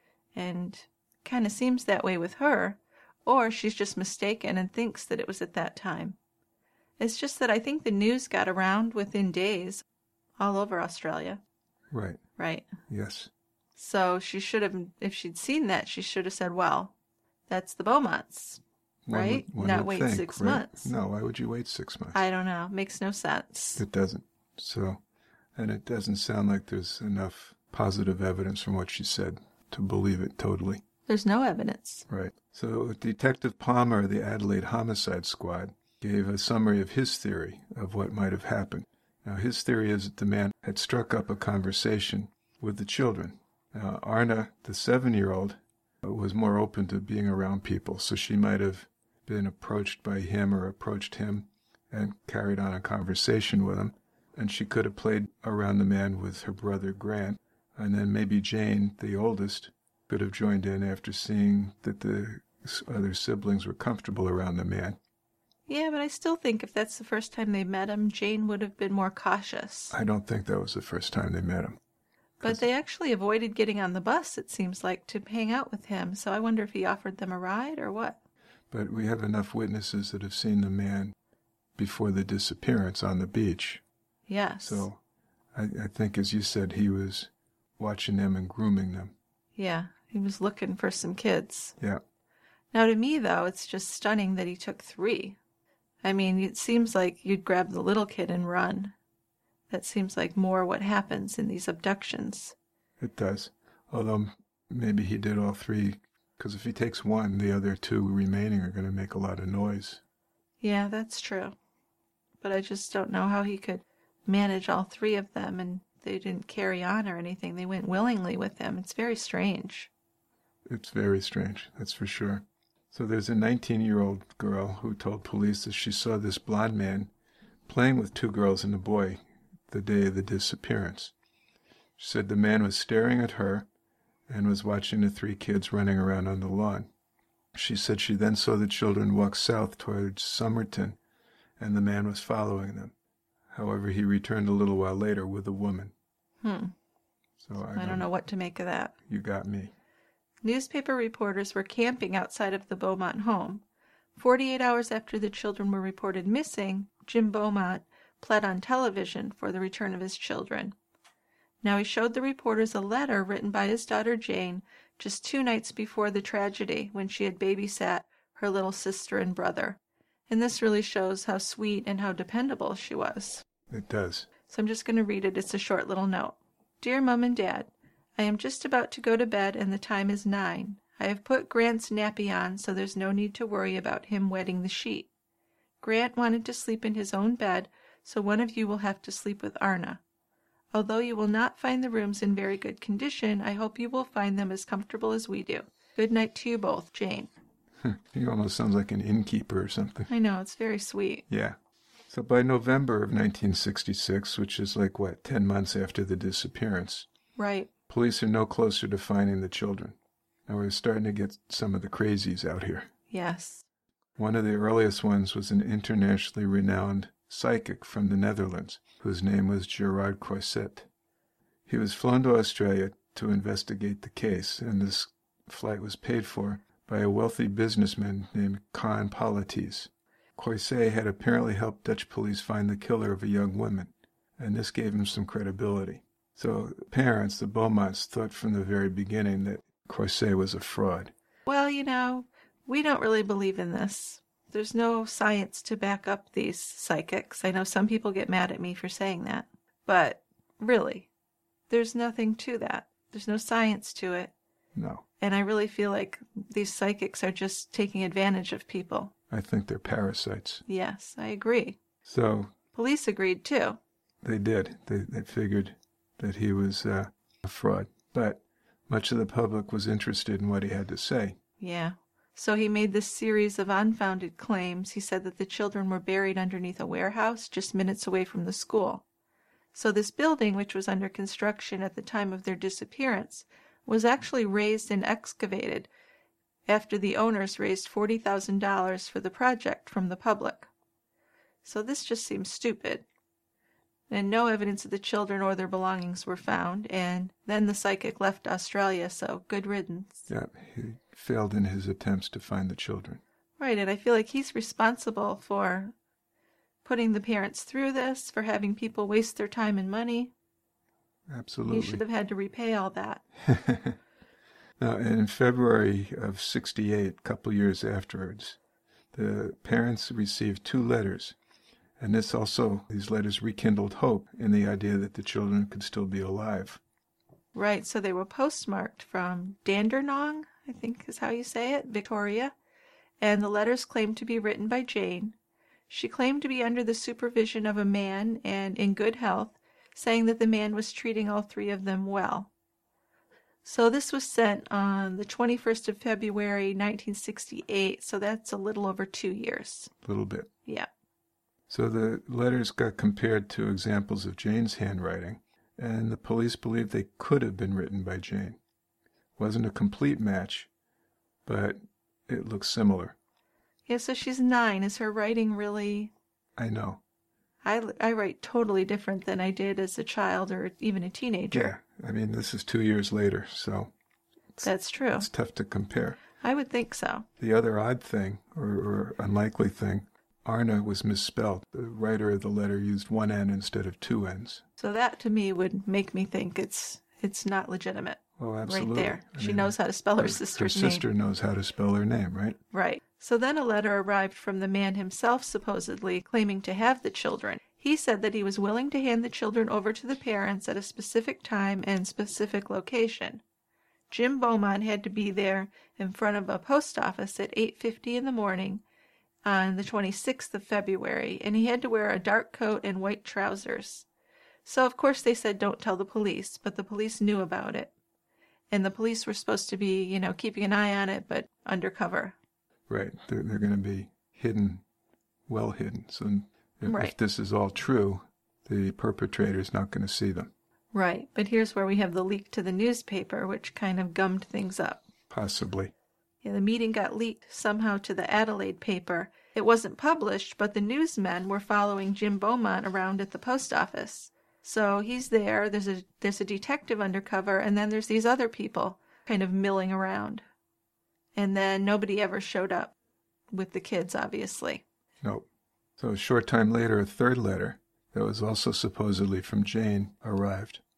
And kind of seems that way with her, or she's just mistaken and thinks that it was at that time. It's just that I think the news got around within days all over Australia.
Right.
Right.
Yes.
So she should have, if she'd seen that, she should have said, well, that's the Beaumonts, right?
One
Not
would
wait
think,
6
right?
months.
No, why would you wait 6 months?
I don't know. Makes no sense.
It doesn't. So, and it doesn't sound like there's enough positive evidence from what she said to believe it totally.
There's no evidence.
Right. So Detective Palmer of the Adelaide Homicide Squad gave a summary of his theory of what might have happened. Now, his theory is that the man had struck up a conversation with the children. Now, Arna, the 7-year-old, was more open to being around people, so she might have been approached by him or approached him and carried on a conversation with him. And she could have played around the man with her brother Grant. And then maybe Jane, the oldest, could have joined in after seeing that the other siblings were comfortable around the man.
Yeah, but I still think if that's the first time they met him, Jane would have been more cautious.
I don't think that was the first time they met him.
But they actually avoided getting on the bus, it seems like, to hang out with him. So I wonder if he offered them a ride or what.
But we have enough witnesses that have seen the man before the disappearance on the beach.
Yes.
So I think, as you said, he was watching them and grooming them.
Yeah, he was looking for some kids.
Yeah.
Now, to me, though, it's just stunning that he took 3. I mean, it seems like you'd grab the little kid and run. That seems like more what happens in these abductions.
It does. Although maybe he did all 3, because if he takes 1, the other 2 remaining are going to make a lot of noise.
Yeah, that's true. But I just don't know how he could manage all 3 of them, and they didn't carry on or anything. They went willingly with him. It's very strange.
It's very strange, that's for sure. So there's a 19-year-old girl who told police that she saw this blonde man playing with 2 girls and a boy the day of the disappearance. She said the man was staring at her and was watching the 3 kids running around on the lawn. She said she then saw the children walk south towards Somerton, and the man was following them. However, he returned a little while later with a woman. So
I don't know what to make of that.
You got me.
Newspaper reporters were camping outside of the Beaumont home. 48 hours after the children were reported missing, Jim Beaumont pled on television for the return of his children. Now he showed the reporters a letter written by his daughter Jane just 2 nights before the tragedy when she had babysat her little sister and brother. And this really shows how sweet and how dependable she was.
It does.
So I'm just going to read it. It's a short little note. Dear Mom and Dad, I am just about to go to bed and the time is 9. I have put Grant's nappy on so there's no need to worry about him wetting the sheet. Grant wanted to sleep in his own bed, so one of you will have to sleep with Arna. Although you will not find the rooms in very good condition, I hope you will find them as comfortable as we do. Good night to you both, Jane.
He almost sounds like an innkeeper or something.
I know, it's very sweet.
Yeah. So by November of 1966, which is 10 months after the disappearance,
Right.
police are no closer to finding the children. Now we're starting to get some of the crazies out here.
Yes.
One of the earliest ones was an internationally renowned psychic from the Netherlands, whose name was Gerard Croiset. He was flown to Australia to investigate the case, and this flight was paid for by a wealthy businessman named Khan Politis. Croiset had apparently helped Dutch police find the killer of a young woman, and this gave him some credibility. So parents, the Beaumonts, thought from the very beginning that Croiset was a fraud.
Well, we don't really believe in this. There's no science to back up these psychics. I know some people get mad at me for saying that. But really, there's nothing to that. There's no science to it.
No.
And I really feel like these psychics are just taking advantage of people.
I think they're parasites.
Yes, I agree.
So
Police agreed too.
they did. They figured that he was a fraud. But much of the public was interested in what he had to say.
Yeah. So he made this series of unfounded claims. He said that the children were buried underneath a warehouse just minutes away from the school. So this building, which was under construction at the time of their disappearance, was actually raised and excavated after the owners raised $40,000 for the project from the public. So this just seems stupid. And no evidence of the children or their belongings were found, and then the psychic left Australia, so good riddance.
Yeah, he failed in his attempts to find the children.
Right, and I feel like he's responsible for putting the parents through this, for having people waste their time and money.
Absolutely.
He should have had to repay all that.
Now, in February of 68, a couple years afterwards, the parents received 2 letters. And these letters rekindled hope in the idea that the children could still be alive.
Right, so they were postmarked from Dandenong, I think is how you say it, Victoria. And the letters claimed to be written by Jane. She claimed to be under the supervision of a man and in good health, saying that the man was treating all 3 of them well. So this was sent on the 21st of February, 1968, so that's a little over 2 years.
A little bit.
Yeah.
So the letters got compared to examples of Jane's handwriting, and the police believed they could have been written by Jane. It wasn't a complete match, but it looks similar.
Yeah, so she's 9. Is her writing really...
I know.
I write totally different than I did as a child or even a teenager.
Yeah, I mean, this is 2 years later, so...
That's true.
It's tough to compare.
I would think so.
The other odd thing, or unlikely thing, Arna was misspelled. The writer of the letter used 1 N instead of 2 N's.
So that to me would make me think it's not legitimate.
Oh, absolutely.
Right there. She knows how to spell her sister's name.
Her sister knows how to spell her name, right?
Right. So then a letter arrived from the man himself, supposedly claiming to have the children. He said that he was willing to hand the children over to the parents at a specific time and specific location. Jim Beaumont had to be there in front of a post office at 8:50 in the morning on the 26th of February, and he had to wear a dark coat and white trousers. So, of course, they said don't tell the police, but the police knew about it. And the police were supposed to be, keeping an eye on it, but undercover.
Right. They're going to be hidden, well hidden. So
Right.
if this is all true, the perpetrator's not going to see them.
Right, but here's where we have the leak to the newspaper, which kind of gummed things up.
Possibly.
Yeah, the meeting got leaked somehow to the Adelaide paper. It wasn't published, but the newsmen were following Jim Beaumont around at the post office. So he's there, there's a detective undercover, and then there's these other people kind of milling around. And then nobody ever showed up with the kids, obviously.
Nope. So a short time later, a third letter that was also supposedly from Jane arrived.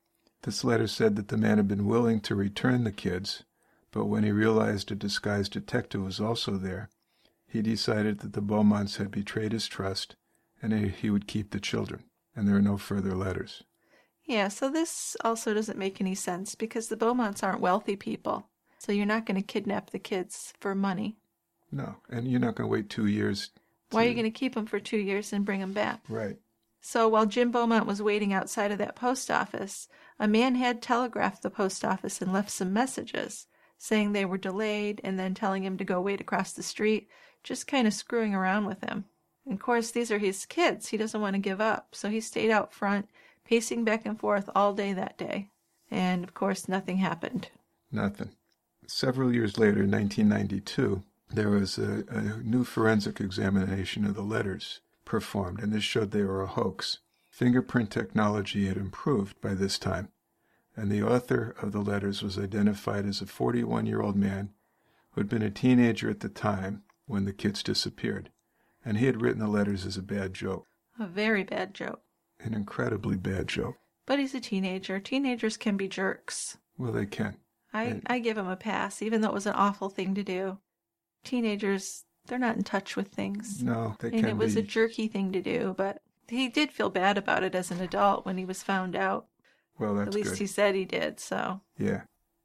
This letter said that the man had been willing to return the kids, but when he realized a disguised detective was also there, he decided that the Beaumonts had betrayed his trust and he would keep the children. And there are no further letters.
Yeah, so this also doesn't make any sense because the Beaumonts aren't wealthy people. So you're not going to kidnap the kids for money.
No, and you're not going to wait 2 years.
Why are you going to keep them for 2 years and bring them back?
Right.
So while Jim Beaumont was waiting outside of that post office, a man had telegraphed the post office and left some messages saying they were delayed and then telling him to go wait across the street, just kind of screwing around with him. And of course, these are his kids. He doesn't want to give up. So he stayed out front, pacing back and forth all day that day. And of course, nothing happened.
Nothing. Several years later, in 1992, there was a new forensic examination of the letters performed, and this showed they were a hoax. Fingerprint technology had improved by this time, and the author of the letters was identified as a 41-year-old man who had been a teenager at the time when the kids disappeared, and he had written the letters as a bad joke.
A very bad joke.
An incredibly bad joke.
But he's a teenager. Teenagers can be jerks.
Well, they can.
I give him a pass, even though it was an awful thing to do. Teenagers, they're not in touch with things.
No, they
and
can
it was
be.
a jerky thing to do, but he did feel bad about it as an adult when he was found out.
Well, that's
At least
good.
he said he did, so.
Yeah.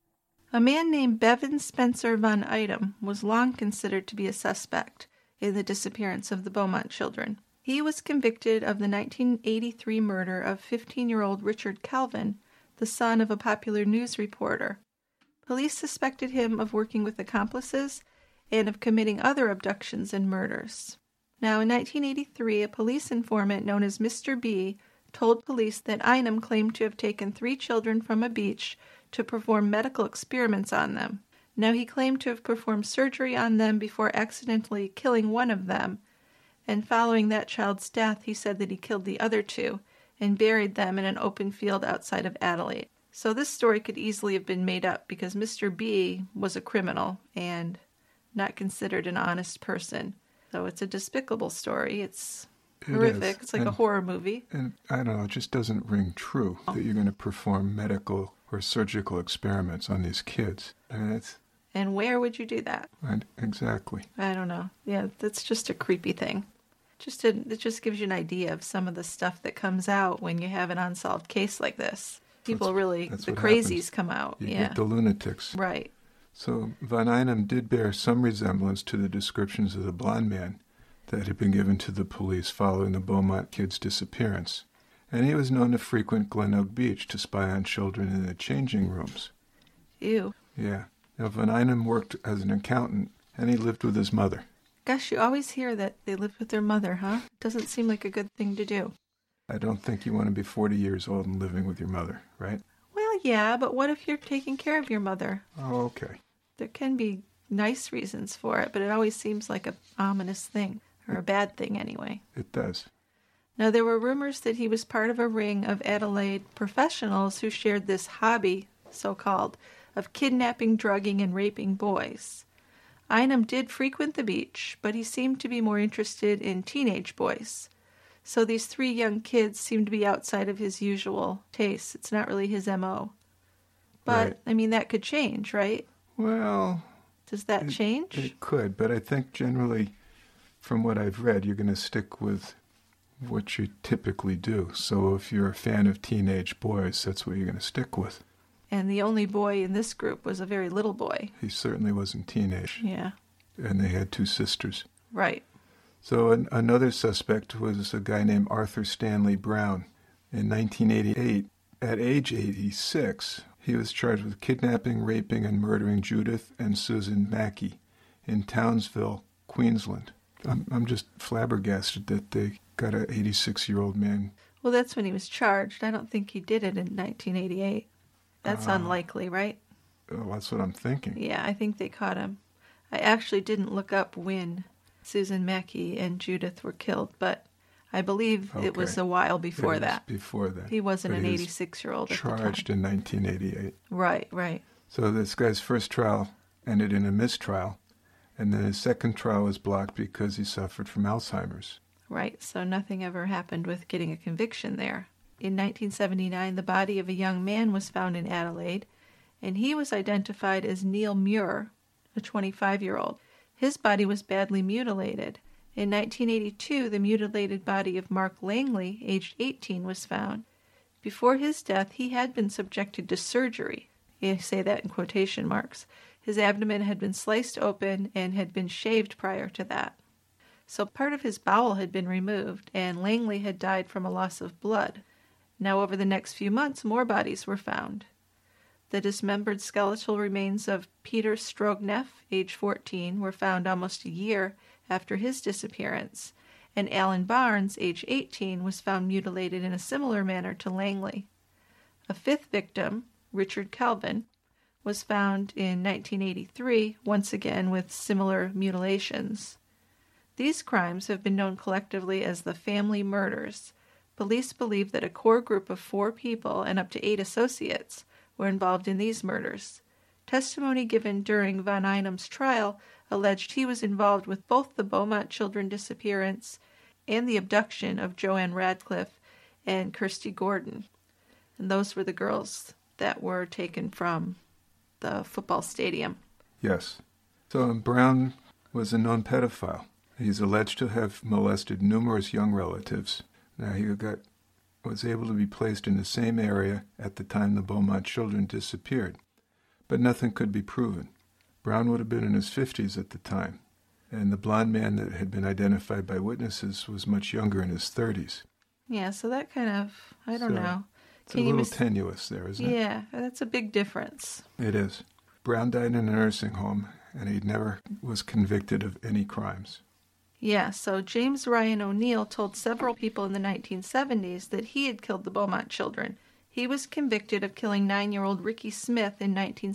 A man named Bevan Spencer von Item was long considered to be a suspect in the disappearance of the Beaumont children. He was convicted of the 1983 murder of 15-year-old Richard Kelvin, the son of a popular news reporter. Police suspected him of working with accomplices and of committing other abductions and murders. Now, in 1983, a police informant known as Mr. B told police that Einem claimed to have taken 3 children from a beach to perform medical experiments on them. Now, he claimed to have performed surgery on them before accidentally killing one of them, and following that child's death, he said that he killed the other 2 and buried them in an open field outside of Adelaide. So this story could easily have been made up because Mr. B was a criminal and not considered an honest person. So it's a despicable story. It's horrific. It's like a horror movie.
And I don't know, it just doesn't ring true that you're going to perform medical or surgical experiments on these kids.
And where would you do that?
Exactly.
I don't know. Yeah, that's just a creepy thing. It just gives you an idea of some of the stuff that comes out when you have an unsolved case like this. People the crazies come out.
You get the lunatics.
Right.
So von Einem did bear some resemblance to the descriptions of the blonde man that had been given to the police following the Beaumont kids' disappearance. And he was known to frequent Glen Beach to spy on children in the changing rooms.
Ew.
Yeah. Now, von Einem worked as an accountant, and he lived with his mother.
Gosh, you always hear that they lived with their mother, huh? Doesn't seem like a good thing to do.
I don't think you want to be 40 years old and living with your mother, right?
Well, yeah, but what if you're taking care of your mother?
Oh, okay.
There can be nice reasons for it, but it always seems like an ominous thing, or a bad thing anyway.
It does.
Now, there were rumors that he was part of a ring of Adelaide professionals who shared this hobby, so-called, of kidnapping, drugging, and raping boys. Einem did frequent the beach, but he seemed to be more interested in teenage boys. So these 3 young kids seem to be outside of his usual tastes. It's not really his M.O. But,
Right.
I mean, that could change, right?
Well...
Does that change?
It could, but I think generally, from what I've read, you're going to stick with what you typically do. So if you're a fan of teenage boys, that's what you're going to stick with.
And the only boy in this group was a very little boy.
He certainly wasn't teenage.
Yeah.
And they had 2 sisters.
Right.
So another suspect was a guy named Arthur Stanley Brown. In 1988, at age 86, he was charged with kidnapping, raping, and murdering Judith and Susan Mackey in Townsville, Queensland. I'm just flabbergasted that they got an 86-year-old man.
Well, that's when he was charged. I don't think he did it in 1988. That's unlikely, right?
Oh, that's what I'm thinking.
Yeah, I think they caught him. I actually didn't look up when Susan Mackey and Judith were killed, but I believe it was a while before that.
Before that.
He wasn't
But
an
he was
86-year-old at the time.
charged in 1988.
Right.
So this guy's first trial ended in a mistrial, and then his second trial was blocked because he suffered from Alzheimer's.
Right, so nothing ever happened with getting a conviction there. In 1979, the body of a young man was found in Adelaide, and he was identified as Neil Muir, a 25-year-old. His body was badly mutilated. In 1982, the mutilated body of Mark Langley, aged 18, was found. Before his death, he had been subjected to surgery. I say that in quotation marks. His abdomen had been sliced open and had been shaved prior to that. So part of his bowel had been removed, and Langley had died from a loss of blood. Now, over the next few months, more bodies were found. The dismembered skeletal remains of Peter Strogneff, age 14, were found almost a year after his disappearance, and Alan Barnes, age 18, was found mutilated in a similar manner to Langley. A fifth victim, Richard Kelvin, was found in 1983, once again with similar mutilations. These crimes have been known collectively as the family murders. Police believe that a core group of 4 people and up to 8 associates were involved in these murders. Testimony given during Von Einum's trial alleged he was involved with both the Beaumont children disappearance and the abduction of Joanne Radcliffe and Kirsty Gordon. And those were the girls that were taken from the football stadium.
Yes. So Brown was a known pedophile. He's alleged to have molested numerous young relatives. Now, he was able to be placed in the same area at the time the Beaumont children disappeared, but nothing could be proven. Brown would have been in his 50s at the time, and the blonde man that had been identified by witnesses was much younger, in his 30s.
Yeah, so that kind of, I don't know.
It's a little tenuous there, isn't it?
Yeah, that's a big difference.
It is. Brown died in a nursing home, and he never was convicted of any crimes.
Yeah, so James Ryan O'Neill told several people in the 1970s that he had killed the Beaumont children. He was convicted of killing 9-year-old Ricky Smith in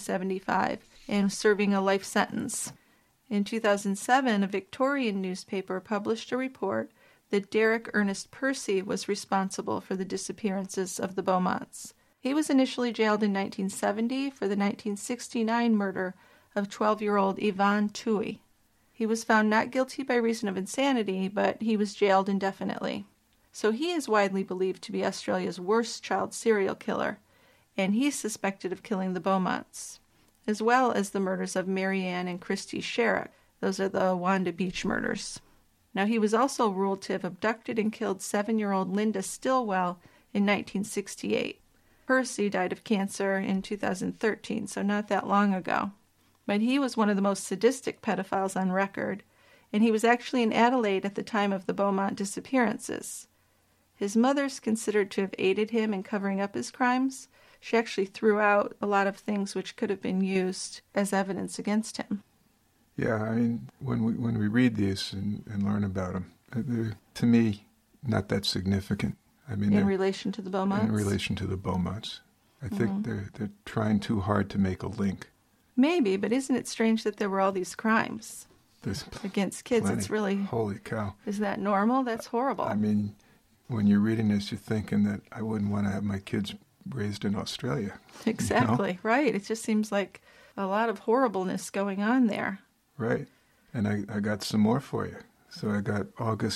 1975 and serving a life sentence. In 2007, a Victorian newspaper published a report that Derek Ernest Percy was responsible for the disappearances of the Beaumonts. He was initially jailed in 1970 for the 1969 murder of 12-year-old Yvonne Toohey. He was found not guilty by reason of insanity, but he was jailed indefinitely. So he is widely believed to be Australia's worst child serial killer, and he's suspected of killing the Beaumonts, as well as the murders of Marianne and Christy Sherrick. Those are the Wanda Beach murders. Now, he was also ruled to have abducted and killed 7-year-old Linda Stillwell in 1968. Percy died of cancer in 2013, so not that long ago. But he was one of the most sadistic pedophiles on record, and he was actually in Adelaide at the time of the Beaumont disappearances. His mother's considered to have aided him in covering up his crimes. She actually threw out a lot of things which could have been used as evidence against him.
Yeah, I mean, when we read these and learn about them, they're, to me, not that significant. I mean,
in relation to the Beaumonts?
In relation to the Beaumonts. I think they're trying too hard to make a link.
Maybe, but isn't it strange that there were all these crimes against kids?
Plenty.
It's really...
Holy cow.
Is that normal? That's horrible.
I mean, when you're reading this, you're thinking that I wouldn't want to have my kids raised in Australia.
Exactly,
you know?
Right. It just seems like a lot of horribleness going on there.
Right. And I got some more for you. So I got August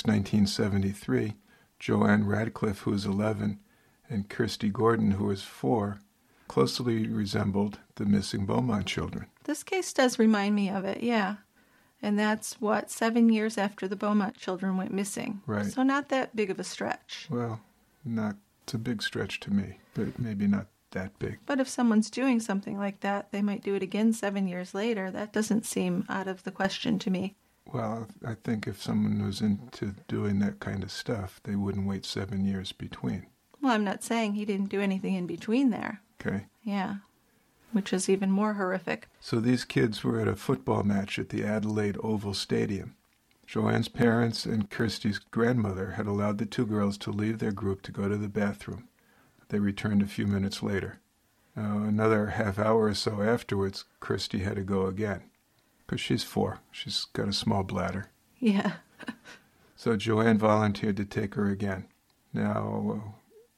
1973, Joanne Radcliffe, who was 11, and Kirsty Gordon, who was 4, closely resembled the missing Beaumont children.
This case does remind me of it, yeah. And that's, 7 years after the Beaumont children went missing.
Right.
So not that big of a stretch.
Well, it's a big stretch to me, but maybe not that big.
But if someone's doing something like that, they might do it again 7 years later. That doesn't seem out of the question to me.
Well, I think if someone was into doing that kind of stuff, they wouldn't wait 7 years between.
Well, I'm not saying he didn't do anything in between there.
Okay.
Yeah, which is even more horrific.
So these kids were at a football match at the Adelaide Oval Stadium. Joanne's parents and Kirsty's grandmother had allowed the 2 girls to leave their group to go to the bathroom. They returned a few minutes later. Another half hour or so afterwards, Kirsty had to go again, because she's 4. She's got a small bladder.
Yeah.
So Joanne volunteered to take her again. Now,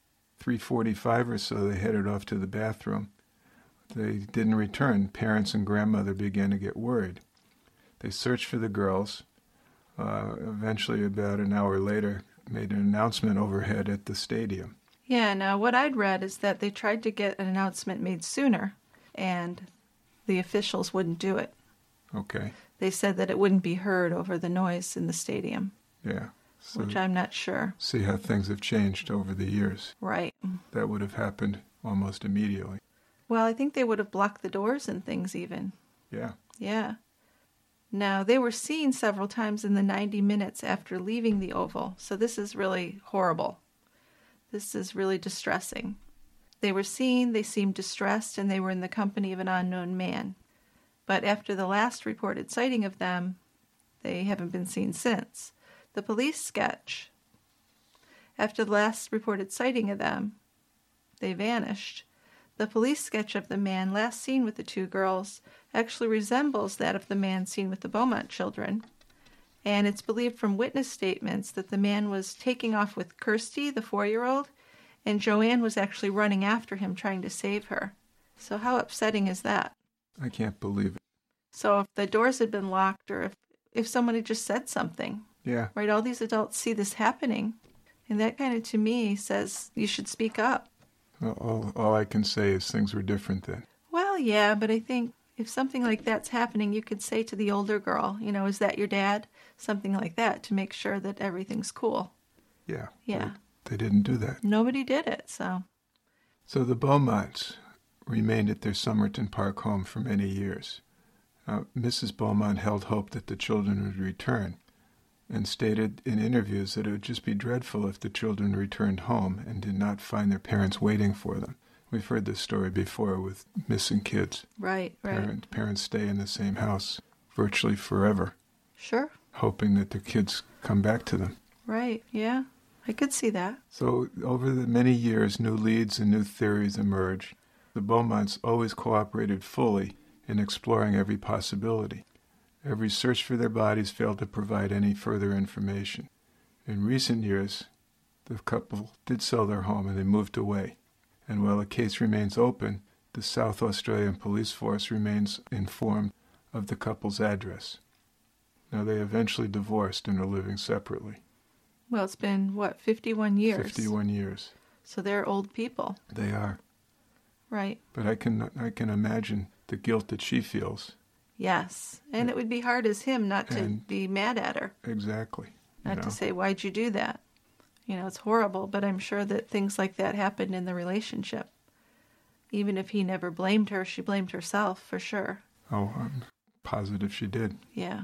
3:45 or so, they headed off to the bathroom. They didn't return. Parents and grandmother began to get worried. They searched for the girls. Eventually, about an hour later, made an announcement overhead at the stadium.
Yeah, now what I'd read is that they tried to get an announcement made sooner, and the officials wouldn't do it.
Okay.
They said that it wouldn't be heard over the noise in the stadium,
Yeah. So
which I'm not sure.
see how things have changed over the years.
Right.
That would have happened almost immediately.
Well, I think they would have blocked the doors and things even.
Yeah.
Yeah. Now, they were seen several times in the 90 minutes after leaving the Oval, so this is really horrible. This is really distressing. They were seen, they seemed distressed, and they were in the company of an unknown man. But after the last reported sighting of them, they haven't been seen since. The police sketch, after the last reported sighting of them, they vanished. The police sketch of the man last seen with the two girls actually resembles that of the man seen with the Beaumont children. And it's believed from witness statements that the man was taking off with Kirsty, the 4-year-old, and Joanne was actually running after him trying to save her. So how upsetting is that?
I can't believe it.
So if the doors had been locked, or if someone had just said something,
Yeah.
right, all these adults see this happening, and that kind of, to me, says you should speak up.
All I can say is things were different then.
Well, yeah, but I think if something like that's happening, you could say to the older girl, is that your dad? Something like that, to make sure that everything's cool.
Yeah.
Yeah.
They didn't do that.
Nobody did it, so.
So the Beaumonts remained at their Somerton Park home for many years. Mrs. Beaumont held hope that the children would return, and stated in interviews that it would just be dreadful if the children returned home and did not find their parents waiting for them. We've heard this story before with missing kids.
Right.
Parents stay in the same house virtually forever,
Sure.
hoping that their kids come back to them.
Right, yeah. I could see that.
So over the many years, new leads and new theories emerged. The Beaumonts always cooperated fully in exploring every possibility. Every search for their bodies failed to provide any further information. In recent years, the couple did sell their home and they moved away. And while the case remains open, the South Australian Police Force remains informed of the couple's address. Now, they eventually divorced and are living separately.
Well, it's been, 51 years?
51 years.
So they're old people.
They are.
Right.
But I can imagine the guilt that she feels.
Yes. And it would be hard as him not to be mad at her.
Exactly.
Not to say, why'd you do that? It's horrible, but I'm sure that things like that happened in the relationship. Even if he never blamed her, she blamed herself, for sure.
Oh, I'm positive she did.
Yeah.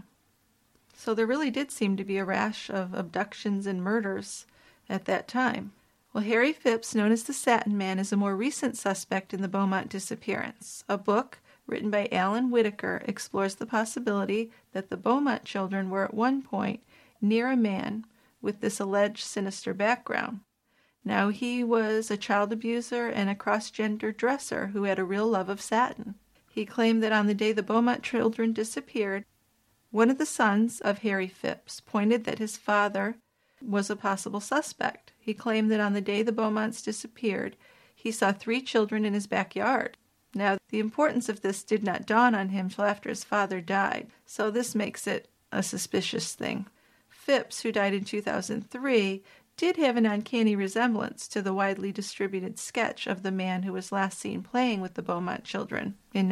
So there really did seem to be a rash of abductions and murders at that time. Well, Harry Phipps, known as the Satin Man, is a more recent suspect in the Beaumont disappearance. A book written by Alan Whitaker explores the possibility that the Beaumont children were at one point near a man with this alleged sinister background. Now, he was a child abuser and a cross-gender dresser who had a real love of satin. He claimed that on the day the Beaumont children disappeared, one of the sons of Harry Phipps pointed that his father was a possible suspect. He claimed that on the day the Beaumonts disappeared, he saw 3 children in his backyard. Now, the importance of this did not dawn on him till after his father died, so this makes it a suspicious thing. Phipps, who died in 2003, did have an uncanny resemblance to the widely distributed sketch of the man who was last seen playing with the Beaumont children in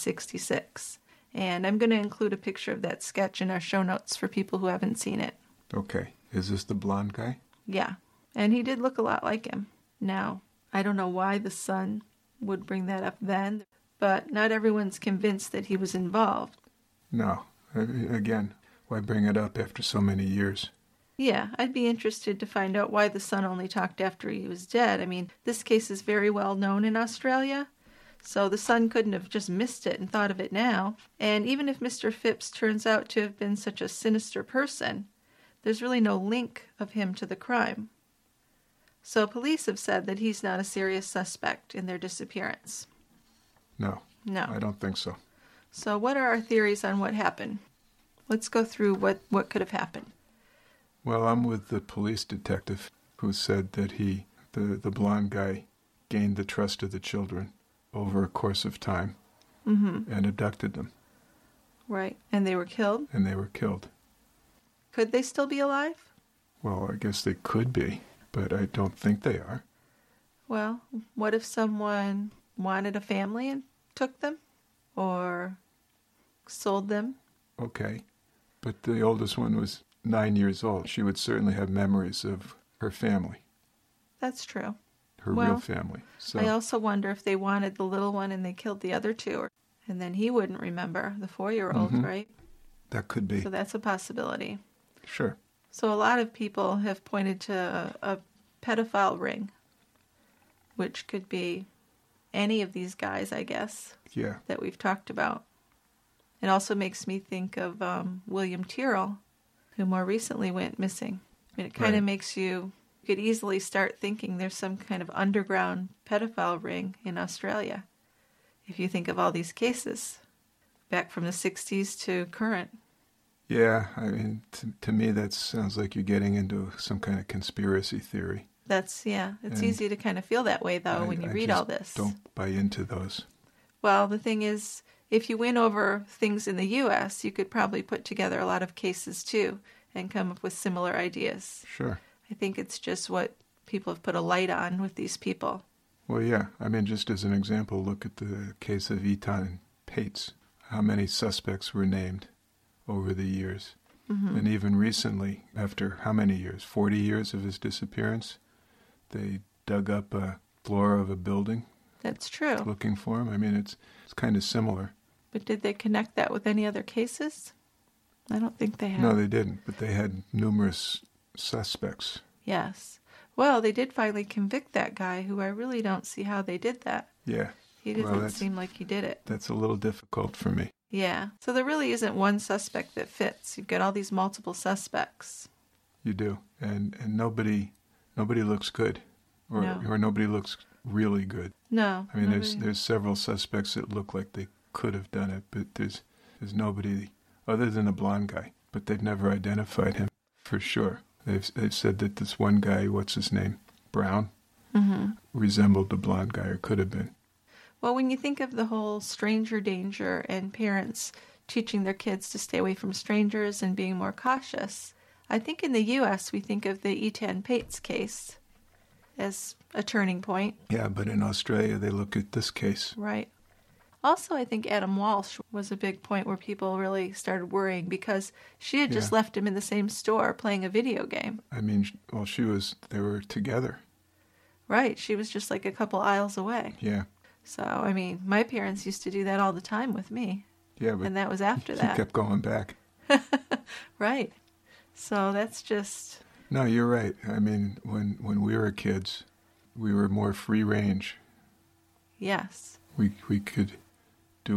1966. And I'm going to include a picture of that sketch in our show notes for people who haven't seen it.
Okay. Is this the blonde guy?
Yeah. And he did look a lot like him. Now, I don't know why the son would bring that up then, but not everyone's convinced that he was involved.
No. Again, why bring it up after so many years?
Yeah, I'd be interested to find out why the son only talked after he was dead. I mean, this case is very well known in Australia, so the son couldn't have just missed it and thought of it now. And even if Mr. Phipps turns out to have been such a sinister person, there's really no link of him to the crime. So police have said that he's not a serious suspect in their disappearance.
No.
No.
I don't think so.
So what are our theories on what happened? Let's go through what could have happened.
Well, I'm with the police detective who said that the blonde guy, gained the trust of the children over a course of time and abducted them.
Right. And they were killed?
And they were killed.
Could they still be alive?
Well, I guess they could be, but I don't think they are.
Well, what if someone wanted a family and took them? Or sold them?
Okay. But the oldest one was 9 years old. She would certainly have memories of her family,
That's true.
her real family. So
I also wonder if they wanted the little one and they killed the other two, and then he wouldn't remember, the 4-year-old, right?
that could be.
So that's a possibility.
Sure.
So a lot of people have pointed to a pedophile ring, which could be any of these guys, I guess,
Yeah.
that we've talked about. It also makes me think of William Tyrrell, who more recently went missing. I mean, it kind of
Right.
makes you could easily start thinking there's some kind of underground pedophile ring in Australia. If you think of all these cases, back from the 60s to current.
Yeah, I mean, to me, that sounds like you're getting into some kind of conspiracy theory.
It's
And
easy to kind of feel that way, though, when you read all
just
this.
Don't buy into those.
Well, the thing is, if you went over things in the U.S., you could probably put together a lot of cases, too, and come up with similar ideas.
Sure.
I think it's just what people have put a light on with these people.
Well, yeah. I mean, just as an example, look at the case of Etan Pates. How many suspects were named over the years? Mm-hmm. And even recently, after how many years? 40 years of his disappearance, they dug up a floor of a building
That's true.
looking for him. I mean, it's kind of similar.
But did they connect that with any other cases? I don't think they have.
No, they didn't, but they had numerous suspects.
Yes. Well, they did finally convict that guy, who I really don't see how they did that.
Yeah.
He doesn't seem like he did it.
That's a little difficult for me.
Yeah. So there really isn't one suspect that fits. You've got all these multiple suspects.
You do. And nobody looks good. Or
No.
or nobody looks really good.
No.
I mean,
nobody-
there's several suspects that look like they could have done it, but there's nobody other than a blonde guy. But they've never identified him for sure. They've said that this one guy, what's his name, Brown, resembled the blonde guy, or could have been.
Well, when you think of the whole stranger danger and parents teaching their kids to stay away from strangers and being more cautious, I think in the U.S. we think of the Etan Pates case as a turning point.
Yeah, but in Australia they look at this case.
Right. Also, I think Adam Walsh was a big point where people really started worrying because she had just
Yeah.
left him in the same store playing a video game.
I mean, well, they were together.
Right. She was just like a couple aisles away.
Yeah.
So, I mean, my parents used to do that all the time with me.
Yeah, but
And that was after
he
that.
kept going back.
Right. So that's just,
No, you're right. I mean, when we were kids, we were more free range.
yes.
We could do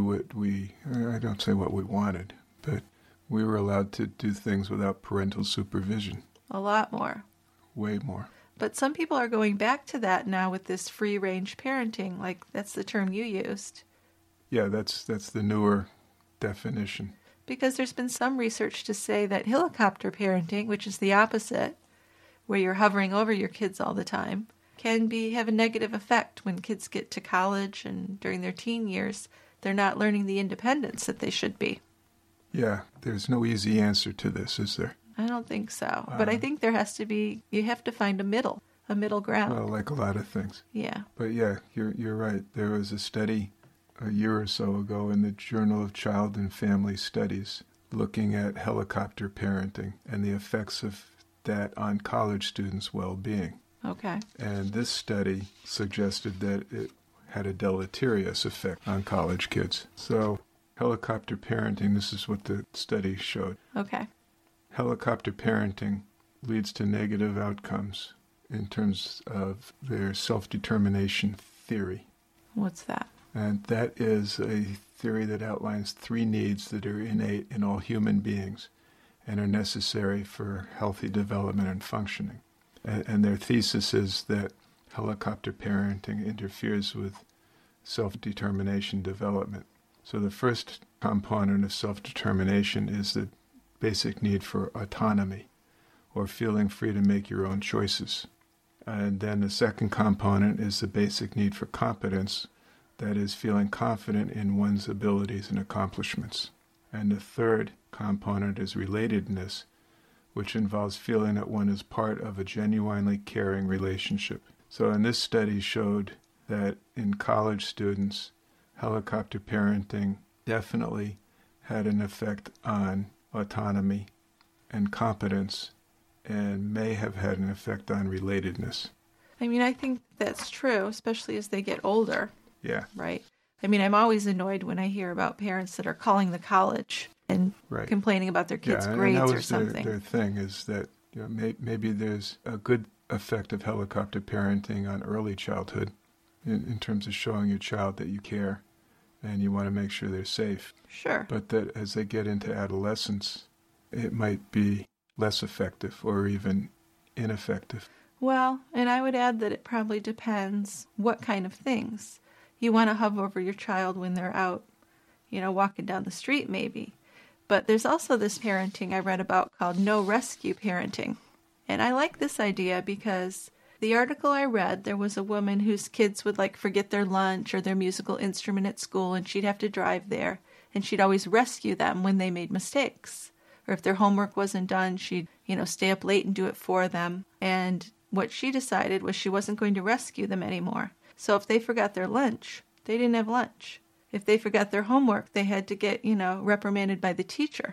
I don't say what we wanted, but we were allowed to do things without parental supervision.
A lot more.
Way more.
But some people are going back to that now with this free-range parenting. Like, that's the term you used.
Yeah, that's the newer definition.
Because there's been some research to say that helicopter parenting, which is the opposite, where you're hovering over your kids all the time, can have a negative effect when kids get to college and during their teen years. They're not learning the independence that they should be.
Yeah, there's no easy answer to this, is there?
I don't think so. But I think there has to be, you have to find a middle ground.
Well, like a lot of things.
Yeah.
But yeah, you're right. There was a study a year or so ago in the Journal of Child and Family Studies looking at helicopter parenting and the effects of that on college students' well-being.
Okay.
And this study suggested that it had a deleterious effect on college kids. So helicopter parenting, this is what the study showed.
Okay.
Helicopter parenting leads to negative outcomes in terms of their self-determination theory.
What's that?
And that is a theory that outlines 3 needs that are innate in all human beings and are necessary for healthy development and functioning. And their thesis is that helicopter parenting interferes with self-determination development. So the first component of self-determination is the basic need for autonomy, or feeling free to make your own choices. And then the second component is the basic need for competence, that is, feeling confident in one's abilities and accomplishments. And the third component is relatedness, which involves feeling that one is part of a genuinely caring relationship. So, and this study showed that in college students, helicopter parenting definitely had an effect on autonomy and competence, and may have had an effect on relatedness.
I mean, I think that's true, especially as they get older,
Yeah,
right? I mean, I'm always annoyed when I hear about parents that are calling the college and
right.
complaining about their kids'
and
grades
that was
or something.
Their thing is that maybe there's a good effect of helicopter parenting on early childhood in terms of showing your child that you care and you want to make sure they're safe.
Sure.
But that as they get into adolescence, it might be less effective or even ineffective.
Well, and I would add that it probably depends what kind of things. You want to hover over your child when they're out, walking down the street maybe. But there's also this parenting I read about called no rescue parenting. And I like this idea because the article I read, there was a woman whose kids would forget their lunch or their musical instrument at school, and she'd have to drive there. And she'd always rescue them when they made mistakes. Or if their homework wasn't done, she'd, stay up late and do it for them. And what she decided was she wasn't going to rescue them anymore. So if they forgot their lunch, they didn't have lunch. If they forgot their homework, they had to get, reprimanded by the teacher.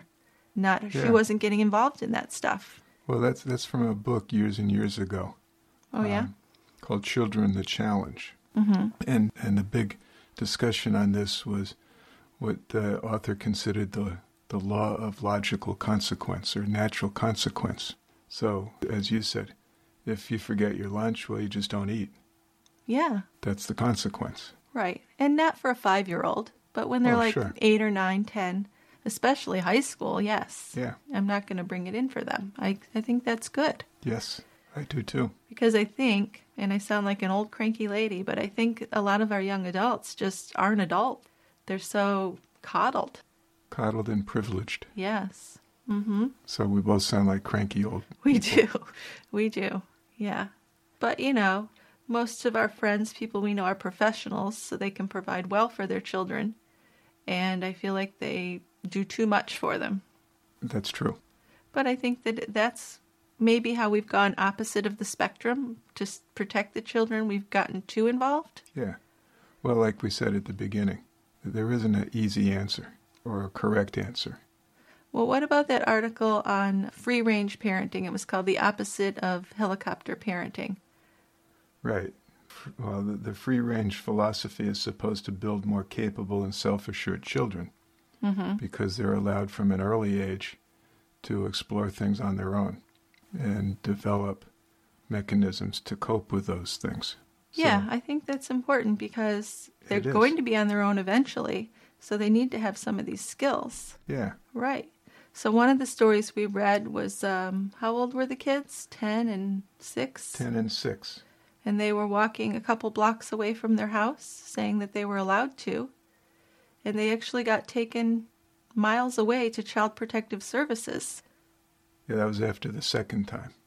She wasn't getting involved in that stuff.
Well, that's from a book years and years ago.
Oh, yeah?
Called Children the Challenge.
Mm-hmm.
And the big discussion on this was what the author considered the law of logical consequence or natural consequence. So, as you said, if you forget your lunch, well, you just don't eat.
Yeah.
That's the consequence.
Right. And not for a 5-year-old, but when they're
sure.
8 or 9, 10, especially high school, yes.
Yeah.
I'm not going to bring it in for them. I think that's good.
Yes, I do too.
Because I think, and I sound like an old cranky lady, but I think a lot of our young adults just aren't adult. They're so coddled.
Coddled and privileged.
Yes. Mm-hmm.
So we both sound like cranky old
We
people.
do. We do. Yeah. But, most of our friends, people we know, are professionals, so they can provide well for their children. And I feel like they do too much for them.
That's true.
But I think that that's maybe how we've gone opposite of the spectrum. To protect the children, we've gotten too involved.
Yeah. Well, like we said at the beginning, there isn't an easy answer or a correct answer.
Well, what about that article on free-range parenting? It was called The Opposite of Helicopter Parenting.
Right. Well, the free-range philosophy is supposed to build more capable and self-assured children because they're allowed from an early age to explore things on their own and develop mechanisms to cope with those things.
Yeah, I think that's important because they're going to be on their own eventually, so they need to have some of these skills.
Yeah.
Right. So one of the stories we read was, how old were the kids? 10 and 6?
10 and 6.
And they were walking a couple blocks away from their house, saying that they were allowed to. And they actually got taken miles away to Child Protective Services.
Yeah, that was after the second time.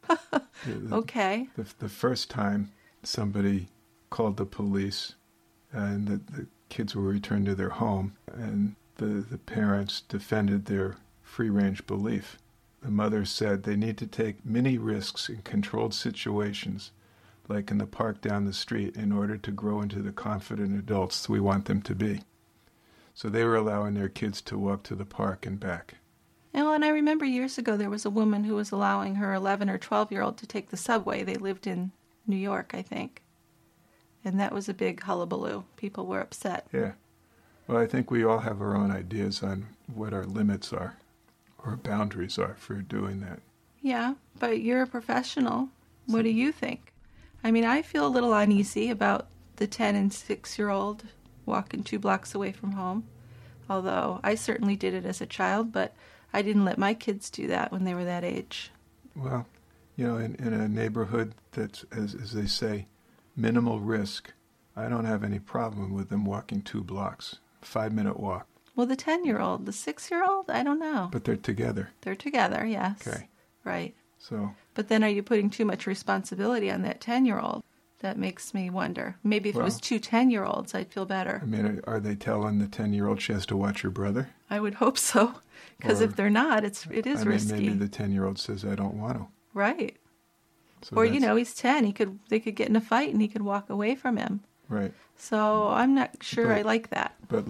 Okay.
The first time, somebody called the police, and the kids were returned to their home, and the parents defended their free-range belief. The mother said they need to take many risks in controlled situations, like in the park down the street, in order to grow into the confident adults we want them to be. So they were allowing their kids to walk to the park and back.
And I remember years ago there was a woman who was allowing her 11 or 12-year-old to take the subway. They lived in New York, I think. And that was a big hullabaloo. People were upset.
Yeah. Well, I think we all have our own ideas on what our limits are or boundaries are for doing that.
Yeah, but you're a professional. What do you think? I mean, I feel a little uneasy about the 10 and 6-year-old walking 2 blocks away from home. Although I certainly did it as a child, but I didn't let my kids do that when they were that age.
Well, in a neighborhood that's, as they say, minimal risk, I don't have any problem with them walking 2 blocks, 5-minute walk.
Well, the 10-year-old, the 6-year-old, I don't know.
But they're together.
They're together, yes.
Okay.
Right.
So.
But then are you putting too much responsibility on that 10-year-old? That makes me wonder. Maybe if it was 2 10-year-olds, I'd feel better.
I mean, are they telling the 10-year-old she has to watch her brother?
I would hope so. Because if they're not, it is risky.
Maybe the 10-year-old says, I don't want to.
Right. Or,
that's-
he's 10. They could get in a fight and he could walk away from him.
Right.
So I'm not sure I
But-
like that.
But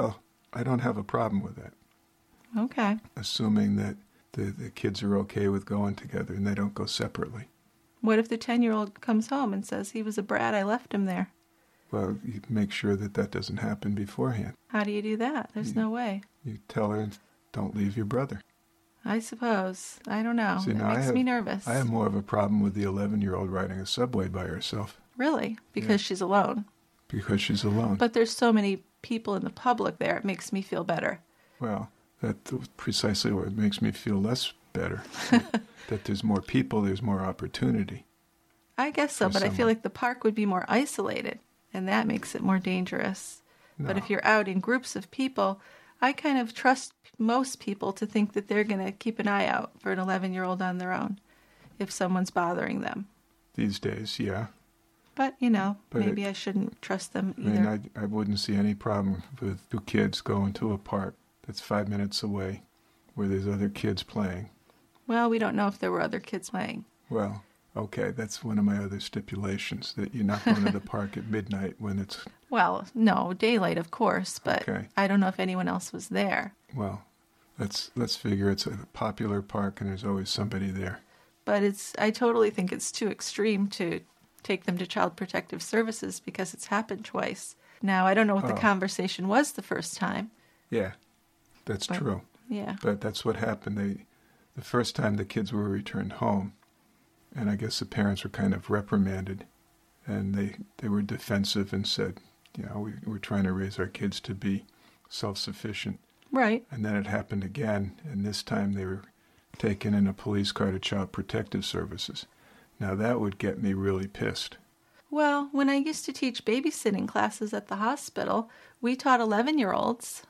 I don't have a problem with that,
Okay.
assuming that the kids are okay with going together and they don't go separately.
What if the 10-year-old comes home and says he was a brat, I left him there?
Well, you make sure that doesn't happen beforehand.
How do you do that? There's no way.
You tell her, don't leave your brother.
I suppose. I don't know.
See,
It
now
makes me nervous.
I have more of a problem with the 11-year-old riding a subway by herself
Really? Because she's alone.
because she's alone.
But there's so many people in the public there. It makes me feel better.
Well, that's precisely what makes me feel less better. That there's more people, there's more opportunity.
I guess so,
For
but I feel
someone.
like the park would be more isolated, and that makes it more dangerous. But
No.
if you're out in groups of people, I kind of trust most people to think that they're going to keep an eye out for an 11-year-old on their own if someone's bothering them.
These days, yeah.
But,
But
maybe I shouldn't trust them
I
either.
mean, I wouldn't see any problem with two kids going to a park that's 5 minutes away where there's other kids playing.
Well, we don't know if there were other kids playing.
Well, okay, that's one of my other stipulations, that you're not going to the park at midnight when it's,
Well, no, daylight, of course, but
Okay.
I don't know if anyone else was there.
well, let's figure it's a popular park and there's always somebody there.
But I totally think it's too extreme to take them to Child Protective Services because it's happened twice. Now, I don't know what the
Oh.
conversation was the first time.
Yeah, that's
But-
true.
Yeah.
But that's what happened. The first time the kids were returned home, and I guess the parents were kind of reprimanded, and they were defensive and said, we're trying to raise our kids to be self-sufficient.
Right.
And then it happened again, and this time they were taken in a police car to Child Protective Services. Now that would get me really pissed.
Well, when I used to teach babysitting classes at the hospital, we taught 11-year-olds.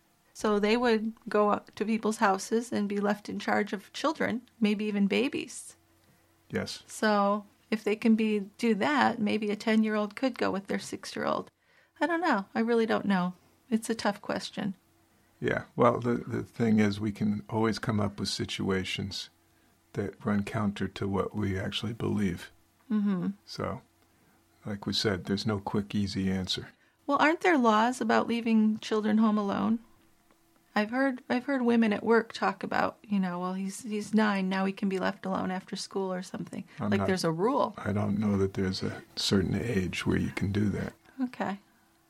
So they would go up to people's houses and be left in charge of children, maybe even babies.
Yes.
So if they can do that, maybe a 10-year-old could go with their 6-year-old. I don't know. I really don't know. It's a tough question.
Yeah. Well, the thing is, we can always come up with situations that run counter to what we actually believe.
Mm-hmm.
So, like we said, there's no quick, easy answer.
Well, aren't there laws about leaving children home alone? I've heard women at work talk about, well, he's 9, now he can be left alone after school or something. There's a rule.
I don't know that there's a certain age where you can do that.
Okay.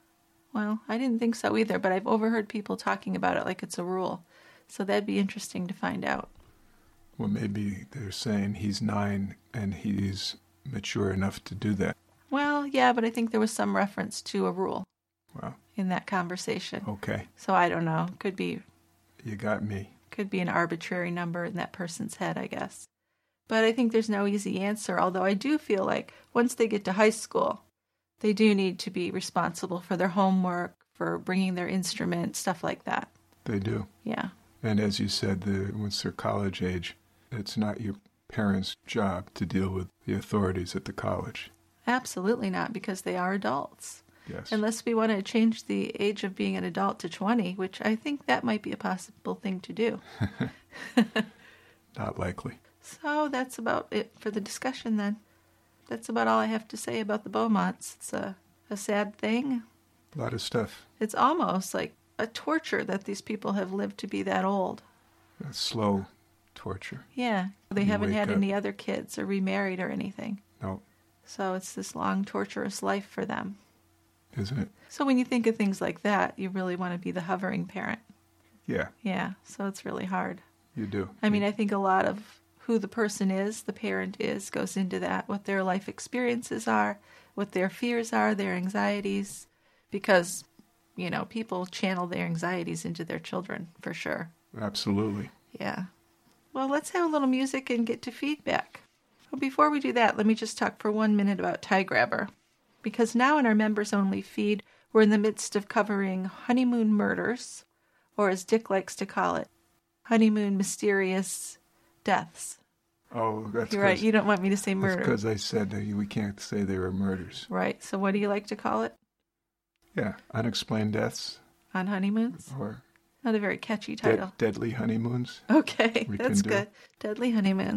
Well, I didn't think so either, but I've overheard people talking about it like it's a rule. So that'd be interesting to find out.
Well, maybe they're saying he's 9 and he's mature enough to do that.
Well, yeah, but I think there was some reference to a rule
Well,
in that conversation.
okay.
So I don't know. Could be
You got me.
an arbitrary number in that person's head, I guess. But I think there's no easy answer, although I do feel like once they get to high school, they do need to be responsible for their homework, for bringing their instrument, stuff like that.
They do.
Yeah.
And as you said, once they're college age, it's not your parents' job to deal with the authorities at the college.
Absolutely not, because they are adults.
Yes.
Unless we want to change the age of being an adult to 20, which I think that might be a possible thing to do.
Not likely.
So that's about it for the discussion then. That's about all I have to say about the Beaumonts. It's a sad thing.
A lot of stuff.
It's almost like a torture that these people have lived to be that old.
Slow torture.
Yeah. They
You
haven't
wake
had
up-
any other kids or remarried or anything.
No,
So it's this long, torturous life for them.
isn't it?
So when you think of things like that, you really want to be the hovering parent.
Yeah,
Yeah. So it's really hard.
you do.
I mean, I think a lot of who the person is, the parent is, goes into that, what their life experiences are, what their fears are, their anxieties, because, people channel their anxieties into their children, for sure.
Absolutely.
Yeah. Well, let's have a little music and get to feedback. Well, before we do that, let me just talk for 1 minute about Tie Grabber. Because now in our members-only feed, we're in the midst of covering honeymoon murders, or as Dick likes to call it, honeymoon mysterious deaths.
Oh, that's
You're right, you don't want me to say murder.
because I said that we can't say they were murders.
Right, so what do you like to call it
Yeah, unexplained deaths
on honeymoons?
or
Not a very catchy title.
deadly honeymoons.
Okay,
We
that's
can do.
good. Deadly honeymoons.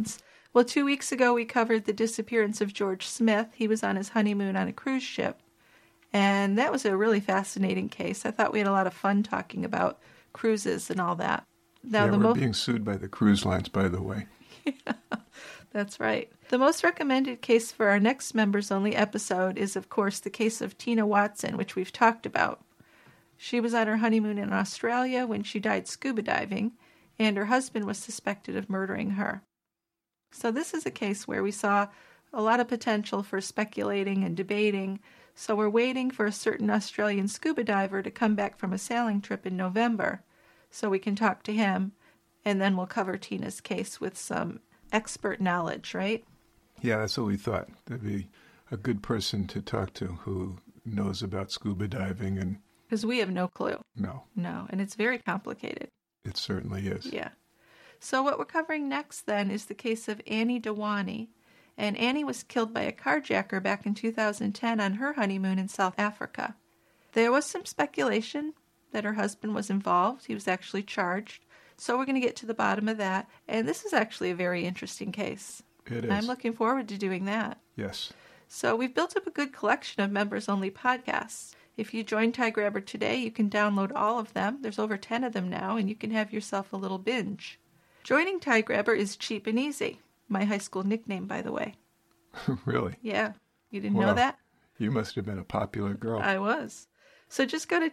Well, 2 weeks ago we covered the disappearance of George Smith. He was on his honeymoon on a cruise ship. And that was a really fascinating case. I thought we had a lot of fun talking about cruises and all that. Now,
we're being sued by the cruise lines, by the way.
Yeah, that's right. The most recommended case for our next members-only episode is, of course, the case of Tina Watson, which we've talked about. She was on her honeymoon in Australia when she died scuba diving, and her husband was suspected of murdering her. So this is a case where we saw a lot of potential for speculating and debating, so we're waiting for a certain Australian scuba diver to come back from a sailing trip in November so we can talk to him, and then we'll cover Tina's case with some expert knowledge, right?
Yeah, that's what we thought. There'd be a good person to talk to who knows about scuba diving. And
because we have no clue.
No,
and it's very complicated.
It certainly is.
Yeah. So what we're covering next then is the case of Annie Dewani. And Annie was killed by a carjacker back in 2010 on her honeymoon in South Africa. There was some speculation that her husband was involved. He was actually charged. So we're going to get to the bottom of that. And this is actually a very interesting case.
It is.
I'm looking forward to doing that.
Yes.
So we've built up a good collection of members-only podcasts. If you join Tie Grabber today, you can download all of them. There's over 10 of them now, and you can have yourself a little binge. Joining Tie Grabber is cheap and easy. My high school nickname, by the way.
Really?
Yeah. You didn't know that?
You must have been a popular girl.
I was. So just go to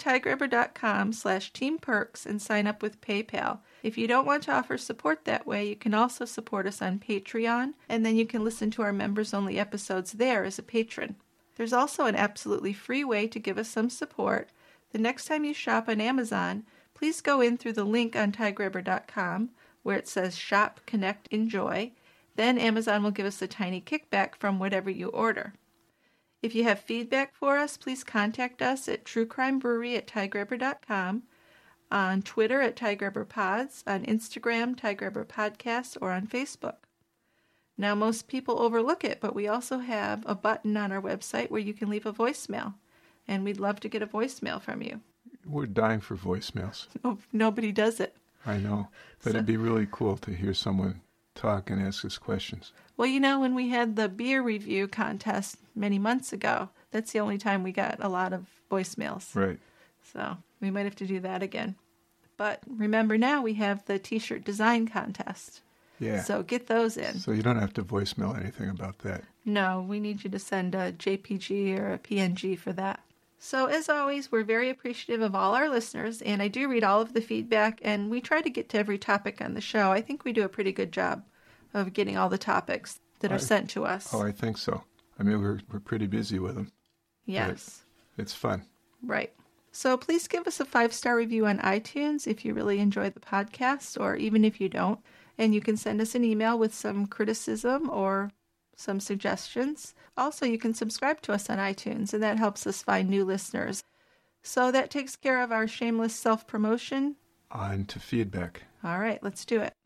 tiegrabber.com/teamperks and sign up with PayPal. If you don't want to offer support that way, you can also support us on Patreon, and then you can listen to our members-only episodes there as a patron. There's also an absolutely free way to give us some support. The next time you shop on Amazon, please go in through the link on tiegrabber.com where it says Shop, Connect, Enjoy. Then Amazon will give us a tiny kickback from whatever you order. If you have feedback for us, please contact us at truecrimebrewery@tiegrabber.com, on Twitter at tiegrabberpods, on Instagram, tiegrabberpodcasts, or on Facebook. Now, most people overlook it, but we also have a button on our website where you can leave a voicemail, and we'd love to get a voicemail from you.
We're dying for voicemails.
Nobody does it.
I know, but it'd be really cool to hear someone talk and ask us questions.
Well, when we had the beer review contest many months ago, that's the only time we got a lot of voicemails.
Right.
So we might have to do that again. But remember now we have the t-shirt design contest.
Yeah.
So get those in.
So you don't have to voicemail anything about that.
No, we need you to send a JPG or a PNG for that. So as always, we're very appreciative of all our listeners, and I do read all of the feedback, and we try to get to every topic on the show. I think we do a pretty good job of getting all the topics that are sent to us.
Oh, I think so. I mean, we're pretty busy with them.
Yes.
It's fun.
Right. So please give us a 5-star review on iTunes if you really enjoy the podcast, or even if you don't. And you can send us an email with some criticism or some suggestions. Also, you can subscribe to us on iTunes, and that helps us find new listeners. So that takes care of our shameless self-promotion.
On to feedback.
All right, let's do it.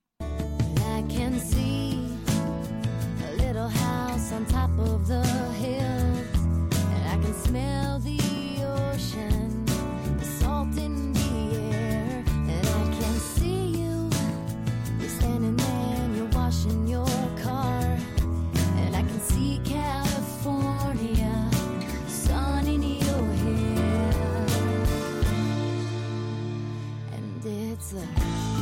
I can see a little house on top of the hills, and I can smell the ocean, the salt in the air, and I can see you. You're standing there and you're washing your car, and I can see California, sun in your hair, and it's a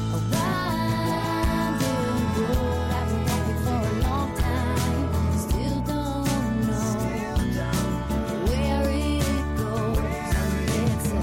winding road. I've been walking for a long time, still don't know where it goes, and it's a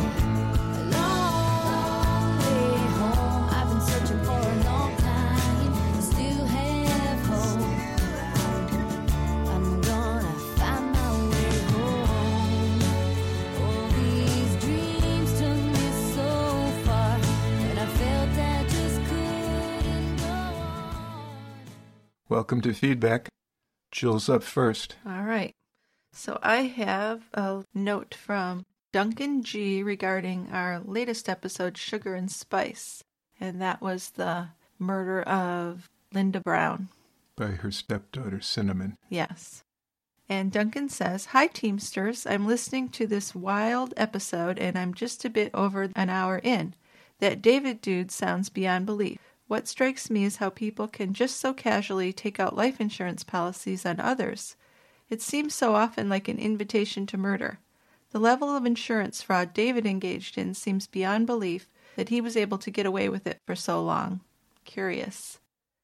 long way home. I've been searching for a long time, still have hope. I'm gonna find my way home. All these dreams took me so far, and I felt I just couldn't go on.
Welcome to feedback. Jill's up first.
All right. So I have a note from Duncan G. regarding our latest episode, Sugar and Spice. And that was the murder of Linda Brown.
By her stepdaughter, Cinnamon.
Yes. And Duncan says, "Hi, Teamsters. I'm listening to this wild episode, and I'm just a bit over an hour in. That David dude sounds beyond belief. What strikes me is how people can just so casually take out life insurance policies on others. It seems so often like an invitation to murder. The level of insurance fraud David engaged in seems beyond belief that he was able to get away with it for so long. Curious.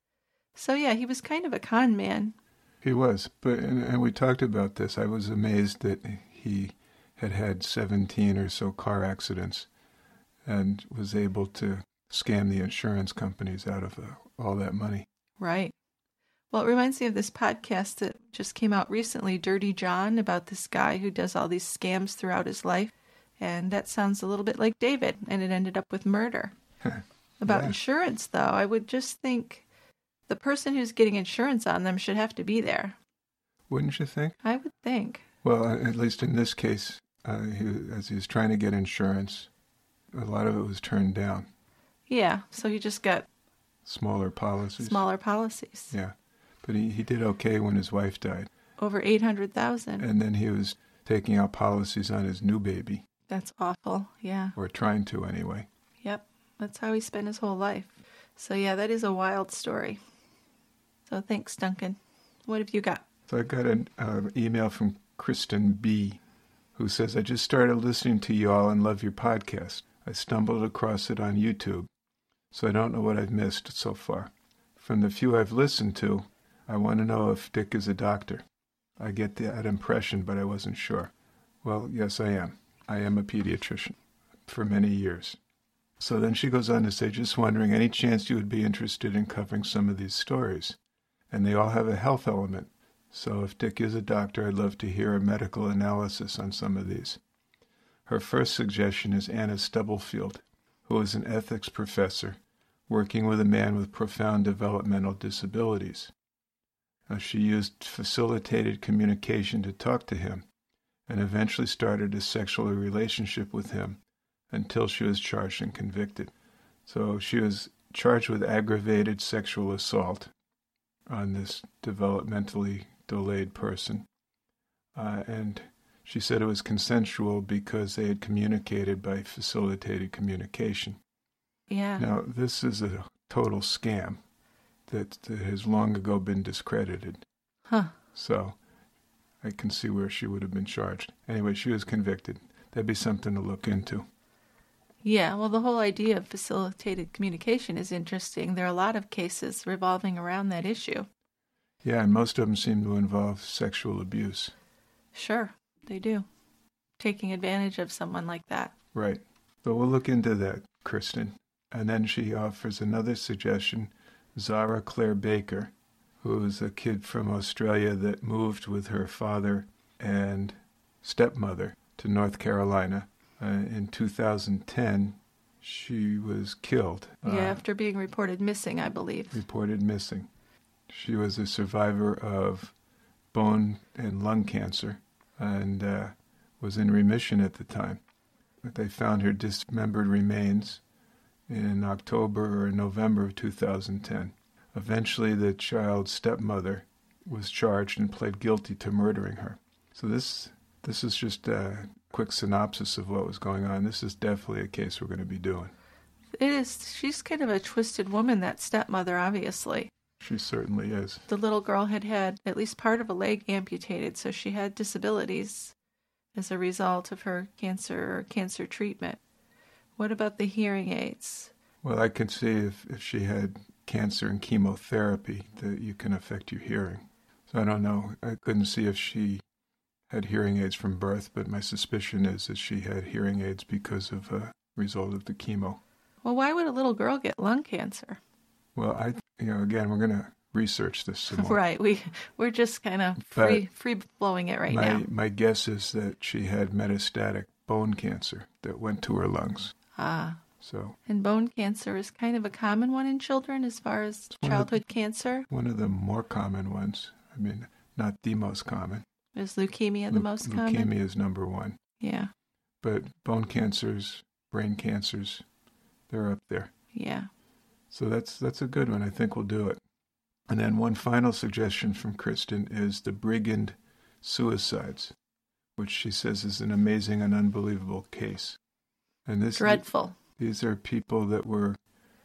So yeah, he was kind of a con man.
He was, and we talked about this. I was amazed that he had 17 or so car accidents and was able to scam the insurance companies out of all that money.
Right. Well, it reminds me of this podcast that just came out recently, Dirty John, about this guy who does all these scams throughout his life. And that sounds a little bit like David, and it ended up with murder. About insurance, though, I would just think the person who's getting insurance on them should have to be there.
Wouldn't you think?
I would think.
Well, at least in this case, as he was trying to get insurance, a lot of it was turned down.
Yeah, so he just got
smaller policies.
Yeah.
But he did okay when his wife died.
Over $800,000.
And then he was taking out policies on his new baby.
That's awful, yeah.
Or trying to, anyway.
Yep, that's how he spent his whole life. So yeah, that is a wild story. So thanks, Duncan. What have you got?
So I got an email from Kristen B., who says, I just started listening to you all and love your podcast. I stumbled across it on YouTube, so I don't know what I've missed so far. From the few I've listened to, I want to know if Dick is a doctor. I get that impression, but I wasn't sure. Well, yes, I am. I am a pediatrician for many years. So then she goes on to say, just wondering, any chance you would be interested in covering some of these stories? And they all have a health element. So if Dick is a doctor, I'd love to hear a medical analysis on some of these. Her first suggestion is Anna Stubblefield, who is an ethics professor working with a man with profound developmental disabilities. She used facilitated communication to talk to him and eventually started a sexual relationship with him until she was charged and convicted. So she was charged with aggravated sexual assault on this developmentally delayed person. And she said it was consensual because they had communicated by facilitated communication.
Yeah.
Now, this is a total scam that has long ago been discredited.
Huh.
So I can see where she would have been charged. Anyway, she was convicted. That'd be something to look into.
Yeah, well, the whole idea of facilitated communication is interesting. There are a lot of cases revolving around that issue.
Yeah, and most of them seem to involve sexual abuse.
Sure, they do. Taking advantage of someone like that.
Right. But we'll look into that, Kristen. And then she offers another suggestion, Zara Claire Baker, who is a kid from Australia that moved with her father and stepmother to North Carolina. In 2010, she was killed.
Yeah, after being reported missing, I believe.
Reported missing. She was a survivor of bone and lung cancer and was in remission at the time. But they found her dismembered remains in October or November of 2010. Eventually, the child's stepmother was charged and pled guilty to murdering her. So this is just a quick synopsis of what was going on. This is definitely a case we're going to be doing.
It is. She's kind of a twisted woman, that stepmother, obviously.
She certainly is.
The little girl had at least part of a leg amputated, so she had disabilities as a result of her cancer treatment. What about the hearing aids?
Well, I can see if she had cancer and chemotherapy that you can affect your hearing. So I don't know. I couldn't see if she had hearing aids from birth, but my suspicion is that she had hearing aids because of a result of the chemo.
Well, why would a little girl get lung cancer?
Well, again, we're going to research this some more.
Right. We're just kind of free flowing it right now.
My guess is that she had metastatic bone cancer that went to her lungs.
Ah.
So.
And bone cancer is kind of a common one in children as far as childhood cancer?
One of the more common ones. I mean, not the most common.
Is leukemia the most common?
Leukemia is number one.
Yeah.
But bone cancers, brain cancers, they're up there.
Yeah.
So that's a good one. I think we'll do it. And then one final suggestion from Kristen is the Brigand suicides, which she says is an amazing and unbelievable case. And this
dreadful.
These are people that were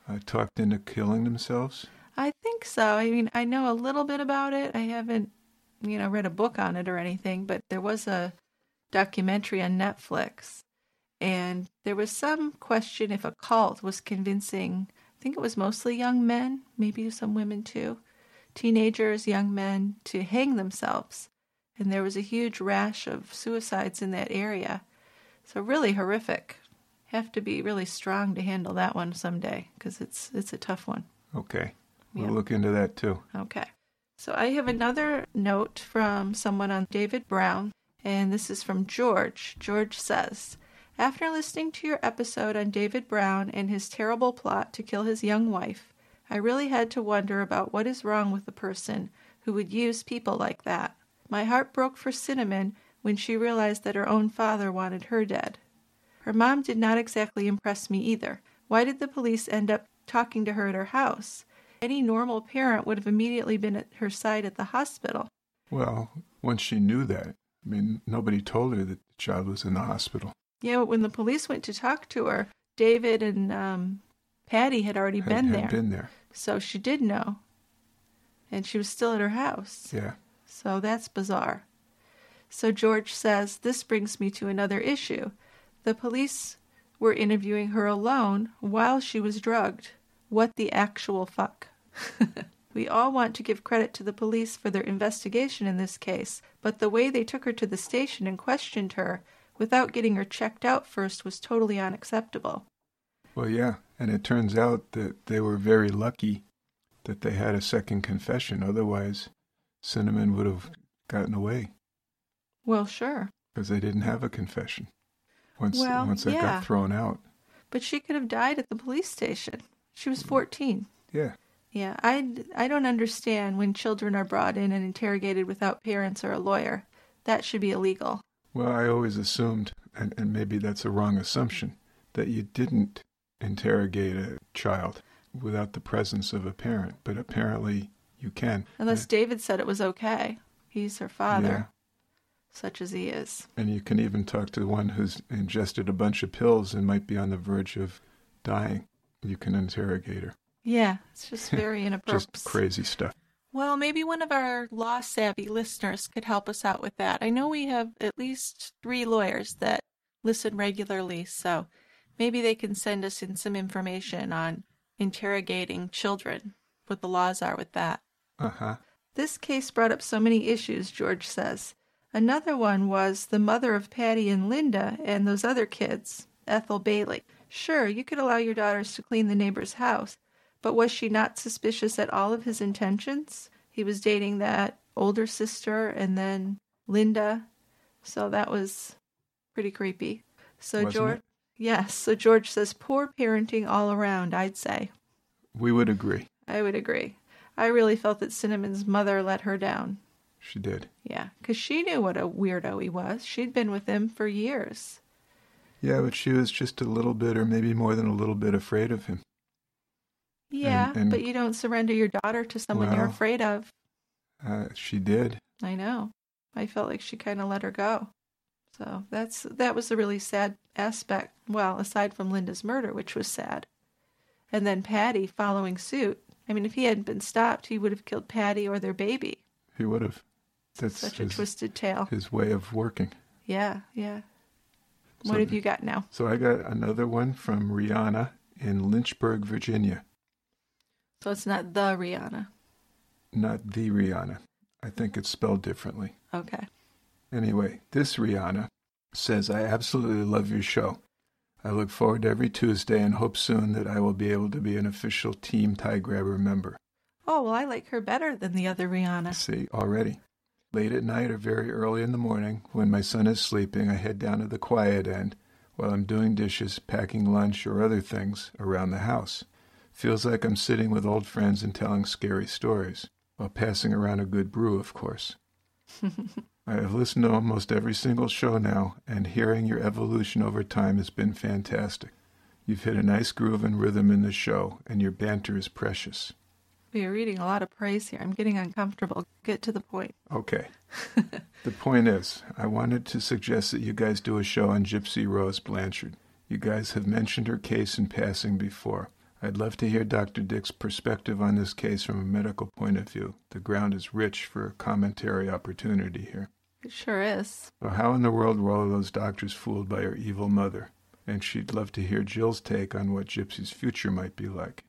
talked into killing themselves?
I think so. I mean, I know a little bit about it. I haven't, read a book on it or anything, but there was a documentary on Netflix, and there was some question if a cult was convincing, I think it was mostly young men, maybe some women too, teenagers, young men, to hang themselves. And there was a huge rash of suicides in that area. So really horrific. Have to be really strong to handle that one someday, because it's a tough one.
Okay. We'll
Yeah.
look into that too.
Okay. So I have another note from someone on David Brown, and this is from George. George says, after listening to your episode on David Brown and his terrible plot to kill his young wife, I really had to wonder about what is wrong with a person who would use people like that. My heart broke for Cinnamon when she realized that her own father wanted her dead. Her mom did not exactly impress me either. Why did the police end up talking to her at her house? Any normal parent would have immediately been at her side at the hospital.
Well, once she knew that, I mean, nobody told her that the child was in the hospital.
Yeah, but when the police went to talk to her, David and Patty had already been there.
Had been there.
So she did know. And she was still at her house.
Yeah.
So that's bizarre. So George says, this brings me to another issue. The police were interviewing her alone while she was drugged. What the actual fuck? We all want to give credit to the police for their investigation in this case, but the way they took her to the station and questioned her without getting her checked out first was totally unacceptable.
Well, yeah, and it turns out that they were very lucky that they had a second confession. Otherwise, Cinnamon would have gotten away
Well, sure.
because they didn't have a confession once they
yeah.
got thrown out.
But she could have died at the police station. She was 14.
Yeah.
Yeah, I don't understand when children are brought in and interrogated without parents or a lawyer. That should be illegal.
Well, I always assumed, and maybe that's a wrong assumption, that you didn't interrogate a child without the presence of a parent, but apparently you can.
Unless David said it was okay. He's her father, such as he is.
And you can even talk to one who's ingested a bunch of pills and might be on the verge of dying. You can interrogate her.
Yeah, it's just very inappropriate.
Just crazy stuff.
Well, maybe one of our law-savvy listeners could help us out with that. I know we have at least 3 lawyers that listen regularly, so maybe they can send us in some information on interrogating children, what the laws are with that.
Uh-huh.
This case brought up so many issues, George says. Another one was the mother of Patty and Linda and those other kids, Ethel Bailey. Sure, you could allow your daughters to clean the neighbor's house, but was she not suspicious at all of his intentions? He was dating that older sister and then Linda, so that was pretty creepy. So
Wasn't
George,
it?
yes, so George says poor parenting all around, I'd say.
We would agree.
I would agree. I really felt that Cinnamon's mother let her down.
She did.
Yeah, because she knew what a weirdo he was. She'd been with him for years.
Yeah, but she was just a little bit, or maybe more than a little bit, afraid of him.
Yeah,
And-
but you don't surrender your daughter to someone you're
Well-
afraid of.
She did.
I know. I felt like she kind of let her go. So that was a really sad aspect. Well, aside from Linda's murder, which was sad. And then Patty following suit. I mean, if he hadn't been stopped, he would have killed Patty or their baby.
He would have. That's
Such a twisted tale.
his way of working.
Yeah, yeah. What
So-
have you got now?
So I got another one from Rihanna in Lynchburg, Virginia.
So it's not the Rihanna.
Not the Rihanna. I think it's spelled differently.
Okay.
Anyway, this Rihanna says, I absolutely love your show. I look forward to every Tuesday and hope soon that I will be able to be an official Team Tie Grabber member.
Oh, well, I like her better than the other Rihanna.
See, already. Late at night or very early in the morning, when my son is sleeping, I head down to the quiet end while I'm doing dishes, packing lunch, or other things around the house. Feels like I'm sitting with old friends and telling scary stories, while passing around a good brew, of course. I have listened to almost every single show now, and hearing your evolution over time has been fantastic. You've hit a nice groove and rhythm in the show, and your banter is precious.
We are reading a lot of praise here. I'm getting uncomfortable. Get to the point.
Okay. The point is, I wanted to suggest that you guys do a show on Gypsy Rose Blanchard. You guys have mentioned her case in passing before. I'd love to hear Dr. Dick's perspective on this case from a medical point of view. The ground is rich for a commentary opportunity here.
It sure is.
So how in the world were all those doctors fooled by her evil mother? And she'd love to hear Jill's take on what Gypsy's future might be like.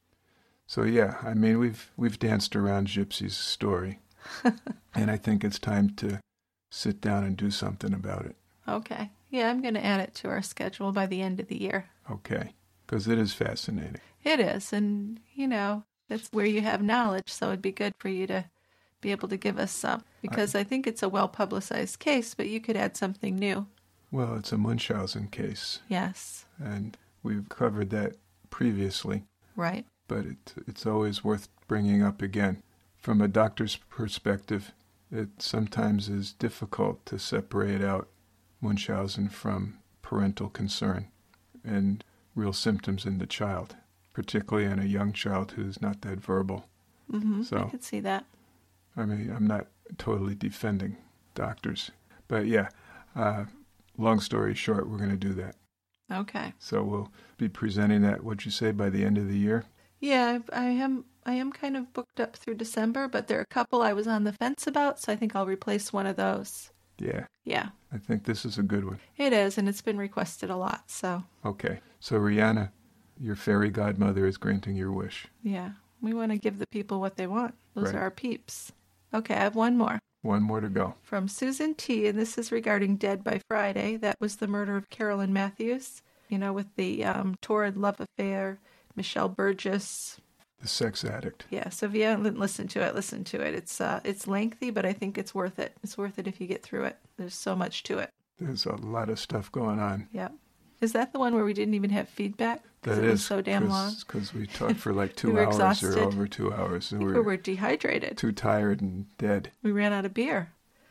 So yeah, I mean, we've danced around Gypsy's story, and I think it's time to sit down and do something about it.
Okay. Yeah, I'm going to add it to our schedule by the end of the year.
Okay, because it is fascinating.
It is, and, that's where you have knowledge, so it'd be good for you to be able to give us some, because I think it's a well-publicized case, but you could add something new.
Well, it's a Munchausen case.
Yes.
And we've covered that previously.
Right.
But it's always worth bringing up again. From a doctor's perspective, it sometimes is difficult to separate out Munchausen from parental concern and real symptoms in the child, particularly in a young child who's not that verbal.
Mm-hmm.
So,
I could see that.
I mean, I'm not totally defending doctors. But yeah, long story short, we're going to do that.
Okay.
So we'll be presenting that, what'd you say, by the end of the year?
Yeah, I am kind of booked up through December, but there are a couple I was on the fence about, so I think I'll replace one of those.
Yeah.
Yeah.
I think this is a good one.
It is, and it's been requested a lot, so.
Okay. So, Rihanna, your fairy godmother is granting your wish.
Yeah. We want to give the people what they want. Those
Right.
are our peeps. Okay, I have one more.
One more to go.
From Susan T., and this is regarding Dead by Friday. That was the murder of Carolyn Matthews, with the torrid love affair, Michelle Burgess.
The sex addict.
Yeah, so if you haven't listened to it, listen to it. It's lengthy, but I think it's worth it. It's worth it if you get through it. There's so much to it.
There's a lot of stuff going on.
Yeah. Is that the one where we didn't even have feedback?
That
it
is,
was so damn long.
Because we talked for like 2
We were
hours
exhausted.
or over 2 hours. And
We were dehydrated.
too tired and dead.
We ran out of beer.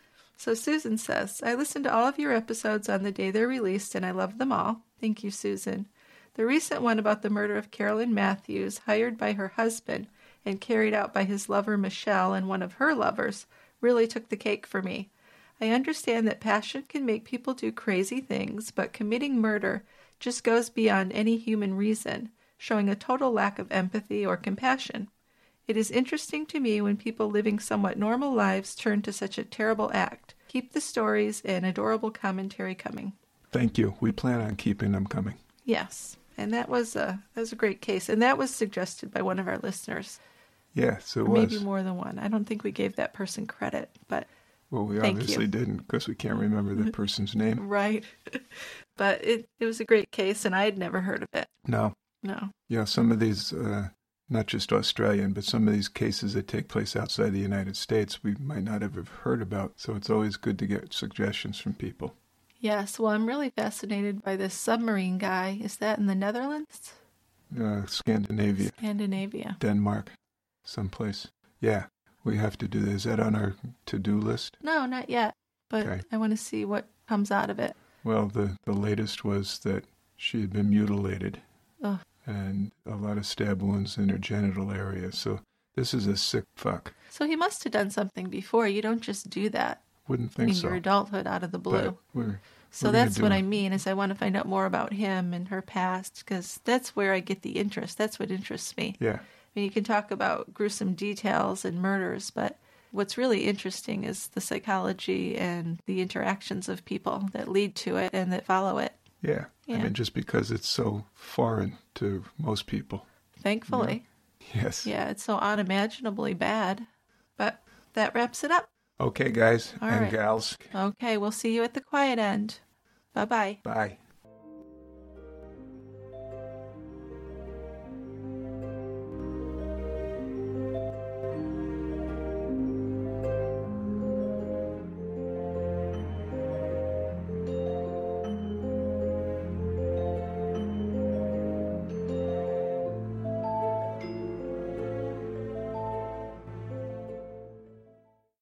So Susan says, I listened to all of your episodes on the day they're released, and I love them all. Thank you, Susan. The recent one about the murder of Carolyn Matthews, hired by her husband and carried out by his lover Michelle and one of her lovers, really took the cake for me. I understand that passion can make people do crazy things, but committing murder just goes beyond any human reason, showing a total lack of empathy or compassion. It is interesting to me when people living somewhat normal lives turn to such a terrible act. Keep the stories and adorable commentary coming.
Thank you. We plan on keeping them coming.
Yes, and that was a great case, and that was suggested by one of our listeners.
Yes, it
Or
was.
maybe more than one. I don't think we gave that person credit, but
Well, we
thank
obviously
you.
didn't because we can't remember the person's name.
Right. But it was a great case, and I had never heard of it.
No.
No.
Yeah, some of these, not just Australian, but some of these cases that take place outside the United States, we might not have heard about. So it's always good to get suggestions from people.
Yes, well, I'm really fascinated by this submarine guy. Is that in the Netherlands?
Scandinavia,
Scandinavia.
Denmark, someplace. Yeah, we have to do that. Is that on our to-do list?
No, not yet, but
Okay.
I want to see what comes out of it.
Well, the latest was that she had been mutilated
Ugh.
and a lot of stab wounds in her genital area. So this is a sick fuck.
So he must have done something before. You don't just do that
Wouldn't
in
think so.
your adultmead out of the blue.
But
So
we're gonna
that's
do
what
it.
I mean, is I want to find out more about him and her past, because that's where I get the interest. That's what interests me.
Yeah.
I mean, you can talk about gruesome details and murders, but what's really interesting is the psychology and the interactions of people that lead to it and that follow it.
Yeah.
Yeah.
I mean, just because it's so foreign to most people.
Thankfully.
Yes.
Yeah, it's so unimaginably bad. But that wraps it up.
Okay, guys
All
and
right.
gals.
Okay, we'll see you at the quiet end. Bye-bye.
Bye.